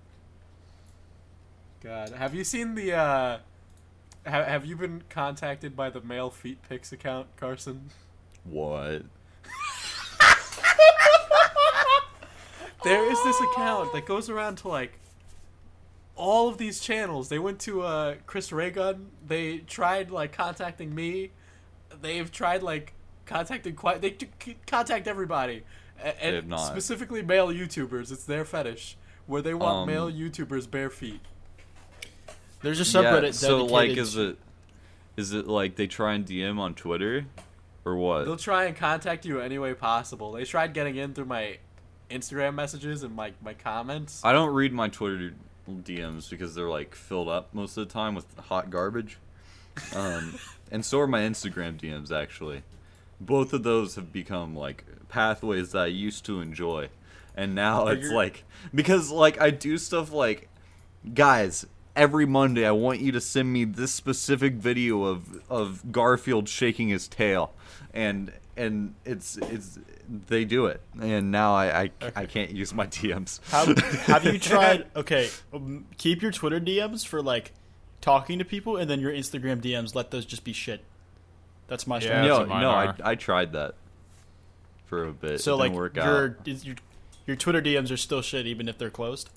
God, have you seen the? Have you been contacted by the male feet pics account, Carson? What? there is this account that goes around to like all of these channels. They went to Chris Raygun. They tried like contacting me. They've tried like contacting contact everybody, They have and not. specifically male YouTubers. It's their fetish where they want male YouTubers bare feet. There's a subreddit Yeah, so like, dedicated is it like they try and DM on Twitter, or what? They'll try and contact you any way possible. They tried getting in through my Instagram messages and my comments. I don't read my Twitter DMs because they're like filled up most of the time with hot garbage. And so are my Instagram DMs actually. Both of those have become like pathways that I used to enjoy. And now it's like, because like I do stuff like, guys, every Monday I want you to send me this specific video of Garfield shaking his tail. And it's they do it. And now I can't use my DMs. Have you tried? Okay, keep your Twitter DMs for like talking to people, and then your Instagram DMs, let those just be shit. That's my Yeah, strategy. that's No, what mine no, are. I tried that for a bit. So It like didn't work out. your Twitter DMs are still shit even if they're closed.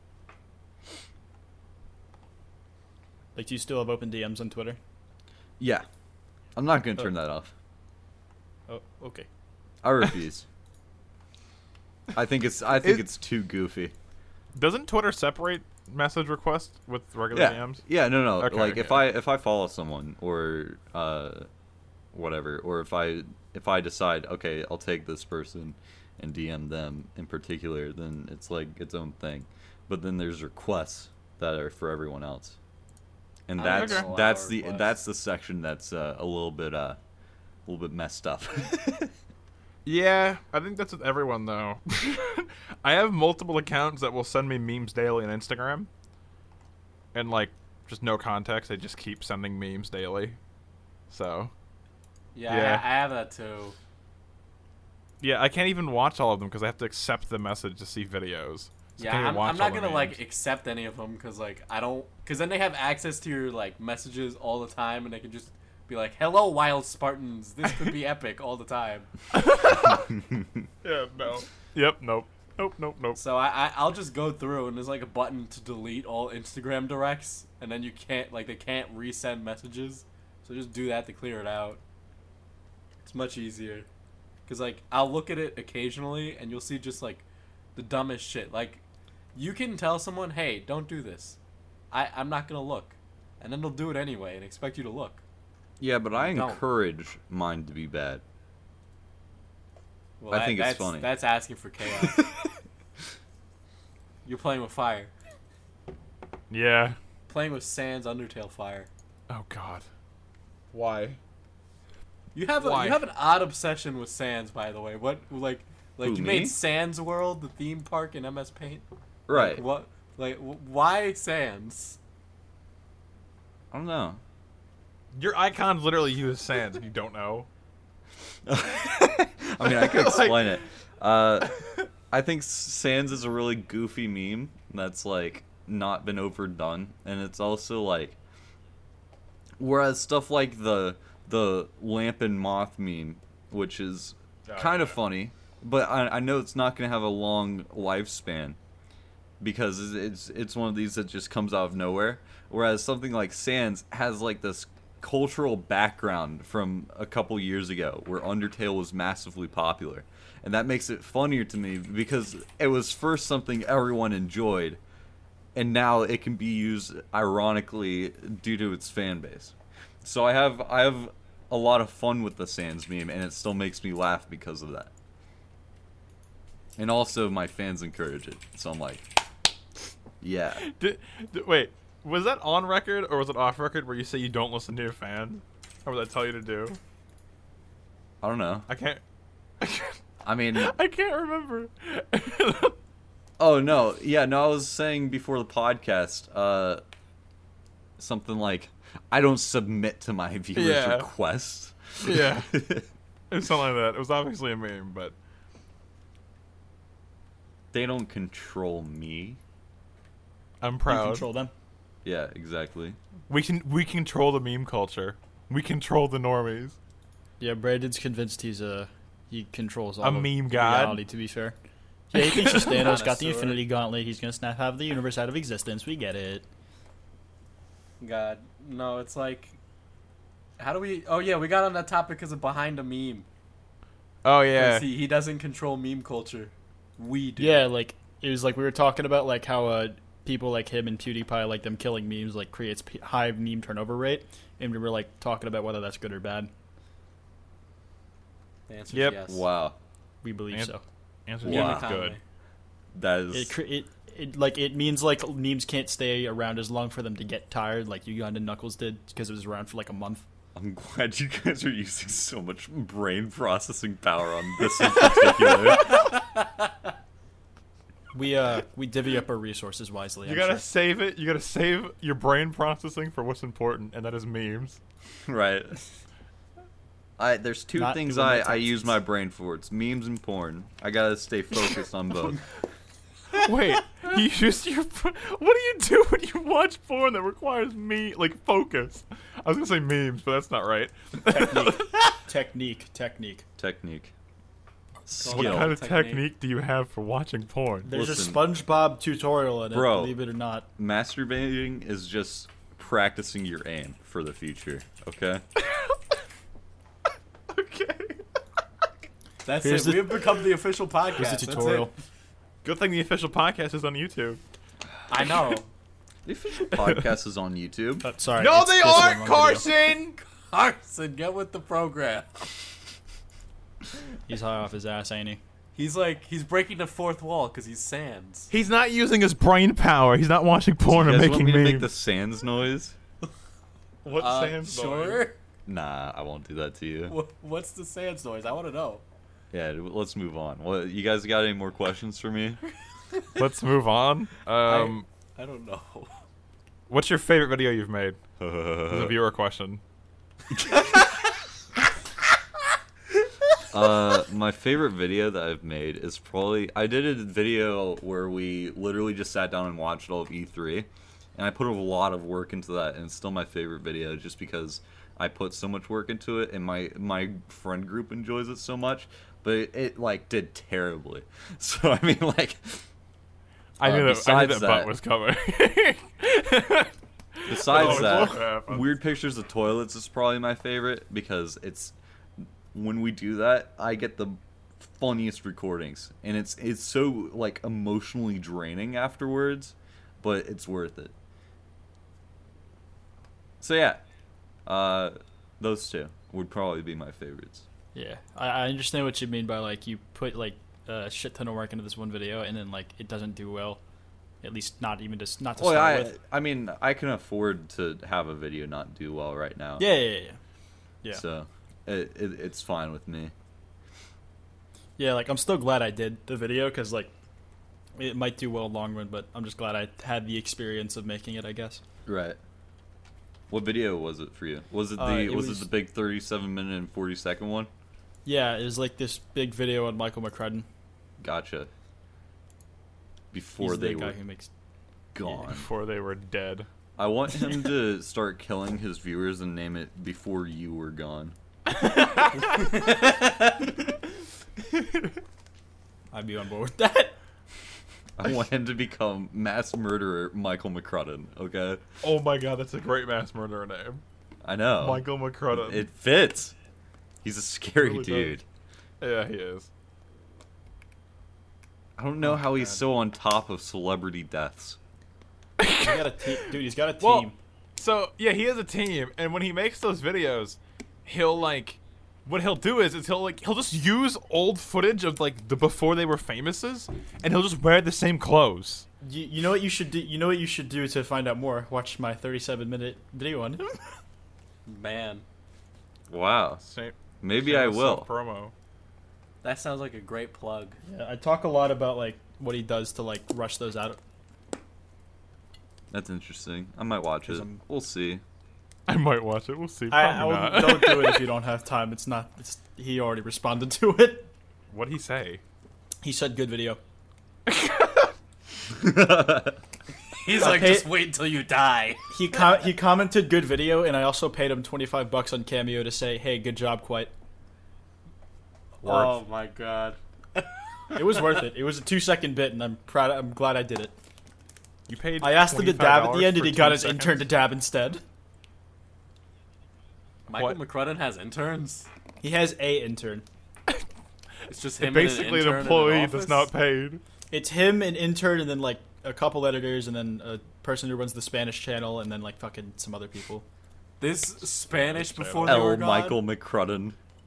Like, do you still have open DMs on Twitter? Yeah, I'm not gonna turn that off. Oh, okay. I refuse. I think it's too goofy. Doesn't Twitter separate message requests with regular Yeah, DMs? yeah, no. Okay, Like if yeah. I follow someone or whatever, or if I decide, okay, I'll take this person and DM them in particular, then it's like its own thing. But then there's requests that are for everyone else, and I that's don't allow that's the requests. that's the section that's a little bit messed up. Yeah, I think that's with everyone though. I have multiple accounts that will send me memes daily on Instagram, and like just no context, they just keep sending memes daily. So Yeah, Yeah. I have that too. yeah, I can't even watch all of them because I have to accept the message to see videos. So I Yeah, can't even I'm watch not all the gonna like memes. accept any of them because like I don't, because then they have access to your like messages all the time and they can just be like, "Hello, wild Spartans. This could be epic all the time." Yeah, no. Yep, nope. Nope. So I'll just go through and there's like a button to delete all Instagram directs and then you can't like they can't resend messages. So just do that to clear it out. It's much easier. Cause like I'll look at it occasionally and you'll see just like the dumbest shit. Like you can tell someone, "Hey, don't do this. I'm not gonna look," and then they'll do it anyway and expect you to look. Yeah, but I Don't. encourage mine to be bad. Well, I think it's that's funny. That's asking for chaos. You're playing with fire. Yeah. Playing with Sans Undertale fire. Oh God. Why? You have Why? you have an odd obsession with Sans, by the way. What like Who, you me? made Sans World the theme park in MS Paint? Right. Like, what? Like why Sans? I don't know. Your icons literally use sands and you don't know. I mean, I could Like- explain it. I think Sans is a really goofy meme that's like not been overdone, and it's also like, whereas stuff like the lamp and moth meme, which is Oh, kind of yeah. funny, but I know it's not gonna have a long lifespan because it's one of these that just comes out of nowhere. Whereas something like Sans has like this cultural background from a couple years ago where Undertale was massively popular. And that makes it funnier to me because it was first something everyone enjoyed, and now it can be used ironically due to its fan base. So I have a lot of fun with the Sans meme, and it still makes me laugh because of that. And also my fans encourage it, so I'm like, yeah. Wait, was that on record or was it off record where you say you don't listen to your fans? Or what I tell you to do? I don't know. I can't. I mean, I can't remember. oh no, yeah, no, I was saying before the podcast, something like, I don't submit to my viewers' Yeah. requests. Yeah. It was something like that. It was obviously a meme, but They don't control me. I'm You proud. control them. Yeah, exactly. We control the meme culture. We control the normies. Yeah, Brandon's convinced he controls all A of meme god? reality, to be fair. Yeah, he thinks he's Thanos, got the Connoisseur. Infinity Gauntlet. He's gonna snap half the universe out of existence. We get it. God, no, it's like, how do we? Oh yeah, we got on that topic because of behind a meme. Oh 'Cause yeah. he doesn't control meme culture. We do. Yeah, like it was like we were talking about like how people like him and PewDiePie, like them killing memes, like creates high meme turnover rate, and we were like talking about whether that's good or bad. The answer's Yep. yes. Wow, We believe And- so. Answer Wow. is good. that is It means like memes can't stay around as long for them to get tired, like Uganda Knuckles did, because it was around for like a month. I'm glad you guys are using so much brain processing power on this in particular. We divvy up our resources wisely. You I'm gotta sure. save it. You gotta save your brain processing for what's important, and that is memes. Right. There's two Not things doing I multitasking. use my brain for. It's memes and porn. I gotta stay focused on both. Wait, you use your. What do you do when you watch porn that requires focus? I was gonna say memes, but that's not right. Technique. Technique. What Skill. kind of Technique. technique do you have for watching porn? There's Listen. a SpongeBob tutorial in it, Bro. believe it or not. Masturbating is just practicing your aim for the future, okay? Okay. That's Here's it. the- We have become the official podcast. Here's the That's tutorial. it. Good thing the official podcast is on YouTube. I know. The official podcast is on YouTube. Sorry. No, it's they this one aren't, on video. Carson. Carson, get with the program. He's high off his ass, ain't he? He's breaking the fourth wall because he's Sans. He's not using his brain power. He's not watching porn You or guys want making me to memes. make the sans noise? What sans noise? Sure. Nah, I won't do that to you. What's the Sans noise? I want to know. Yeah, let's move on. What, you guys got any more questions for me? Let's move on. I don't know. What's your favorite video you've made? This is a viewer question. My favorite video that I've made is probably I did a video where we literally just sat down and watched all of E3, and I put a lot of work into that, and it's still my favorite video just because I put so much work into it, and my friend group enjoys it so much, but it like did terribly. So I mean, like, I knew that besides butt that- was coming. besides Oh, that, what happened? weird pictures of toilets is probably my favorite because it's when we do that, I get the funniest recordings, and it's so like emotionally draining afterwards, but it's worth it. So yeah, those two would probably be my favorites. Yeah, I understand what you mean by like you put like a shit ton of work into this one video and then like it doesn't do well, at least not to start with. I mean, I can afford to have a video not do well right now. Yeah. So it's fine with me. Yeah, like I'm still glad I did the video because like it might do well long run, but I'm just glad I had the experience of making it, I guess. Right. What video was it for you? Was it It was was- it the big 37-minute and 40-second one? Yeah, it was like this big video on Michael McCrudden. Gotcha. Before He's they the guy were who makes. gone. Before they were dead. I want him to start killing his viewers and name it Before You Were Gone. I'd be on board with that. I want him to become mass murderer Michael McCrudden, okay? Oh my god, that's a great mass murderer name. I know. Michael McCrudden. It fits. He's a scary Really dude. does. Yeah, he is. I don't know how he's God. so on top of celebrity deaths. He's got a dude. He's got a team. Well, so yeah, he has a team, and when he makes those videos, he'll like, what he'll do is he'll just use old footage of like the before they were famouses, and he'll just wear the same clothes. You know what you should do? You know what you should do to find out more? Watch my 37-minute video on him. Man, Wow. Same. Maybe I will. Promo. that sounds like a great plug. Yeah, I talk a lot about like what he does to like rush those out. That's interesting. I might watch it. I'm- We'll see. I might watch it. We'll see. I Probably would- not. don't do it if you don't have time. It's not. He already responded to it. What'd he say? He said good video. He's I like, pay- just wait until you die. He commented good video, and I also paid him $25 on Cameo to say, "Hey, good job, quite." Oh my god. It was worth it. It was a 2-second bit, and I'm proud. I'm glad I did it. You paid. I asked him to dab at the end, $25 and he for got 2 his seconds? intern to dab instead. Michael What? McCrudden has interns. He has a intern. It's just him. Basically, and an the intern employee in an that's office? not paid. It's him, an intern, and then like a couple editors, and then a person who runs the Spanish channel, and then like fucking some other people. This Spanish before they were L. gone? Michael McCrudden.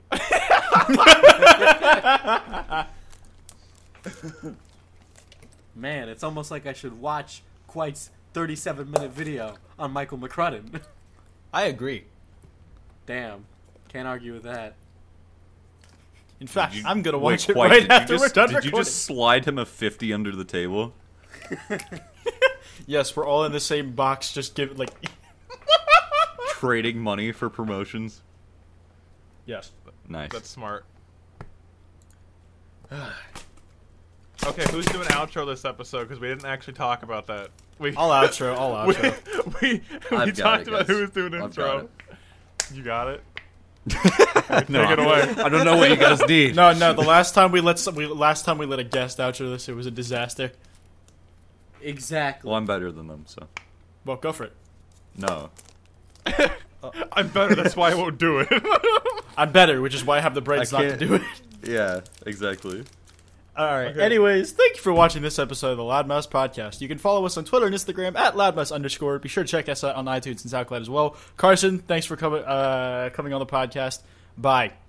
Man, it's almost like I should watch Quite's 37-minute video on Michael McCrudden. I agree. Damn. Can't argue with that. In fact, Did you- I'm gonna Wait, watch it Quite, right did you after we're just- done Did recording. you just slide him a 50 under the table? Yes, we're all in the same box. Just give like. Trading money for promotions? Yes. Nice. That's smart. Okay, who's doing outro this episode? Because we didn't actually talk about that. All outro. All outro. We I've got talked it, about guys. who was doing I've intro. got it. You got it. No, Take it away. I don't know what you guys need. No, the last time we let a guest outro this, it was a disaster. Exactly. Well, I'm better than them, so. Well, go for it. No. I'm better. That's why I won't do it. I'm better, which is why I have the brains I not to can't- do it. Yeah, exactly. All right. Okay. Anyways, thank you for watching this episode of the Loudmouse Podcast. You can follow us on Twitter and Instagram at loudmouse_. Be sure to check us out on iTunes and SoundCloud as well. Carson, thanks for coming on the podcast. Bye.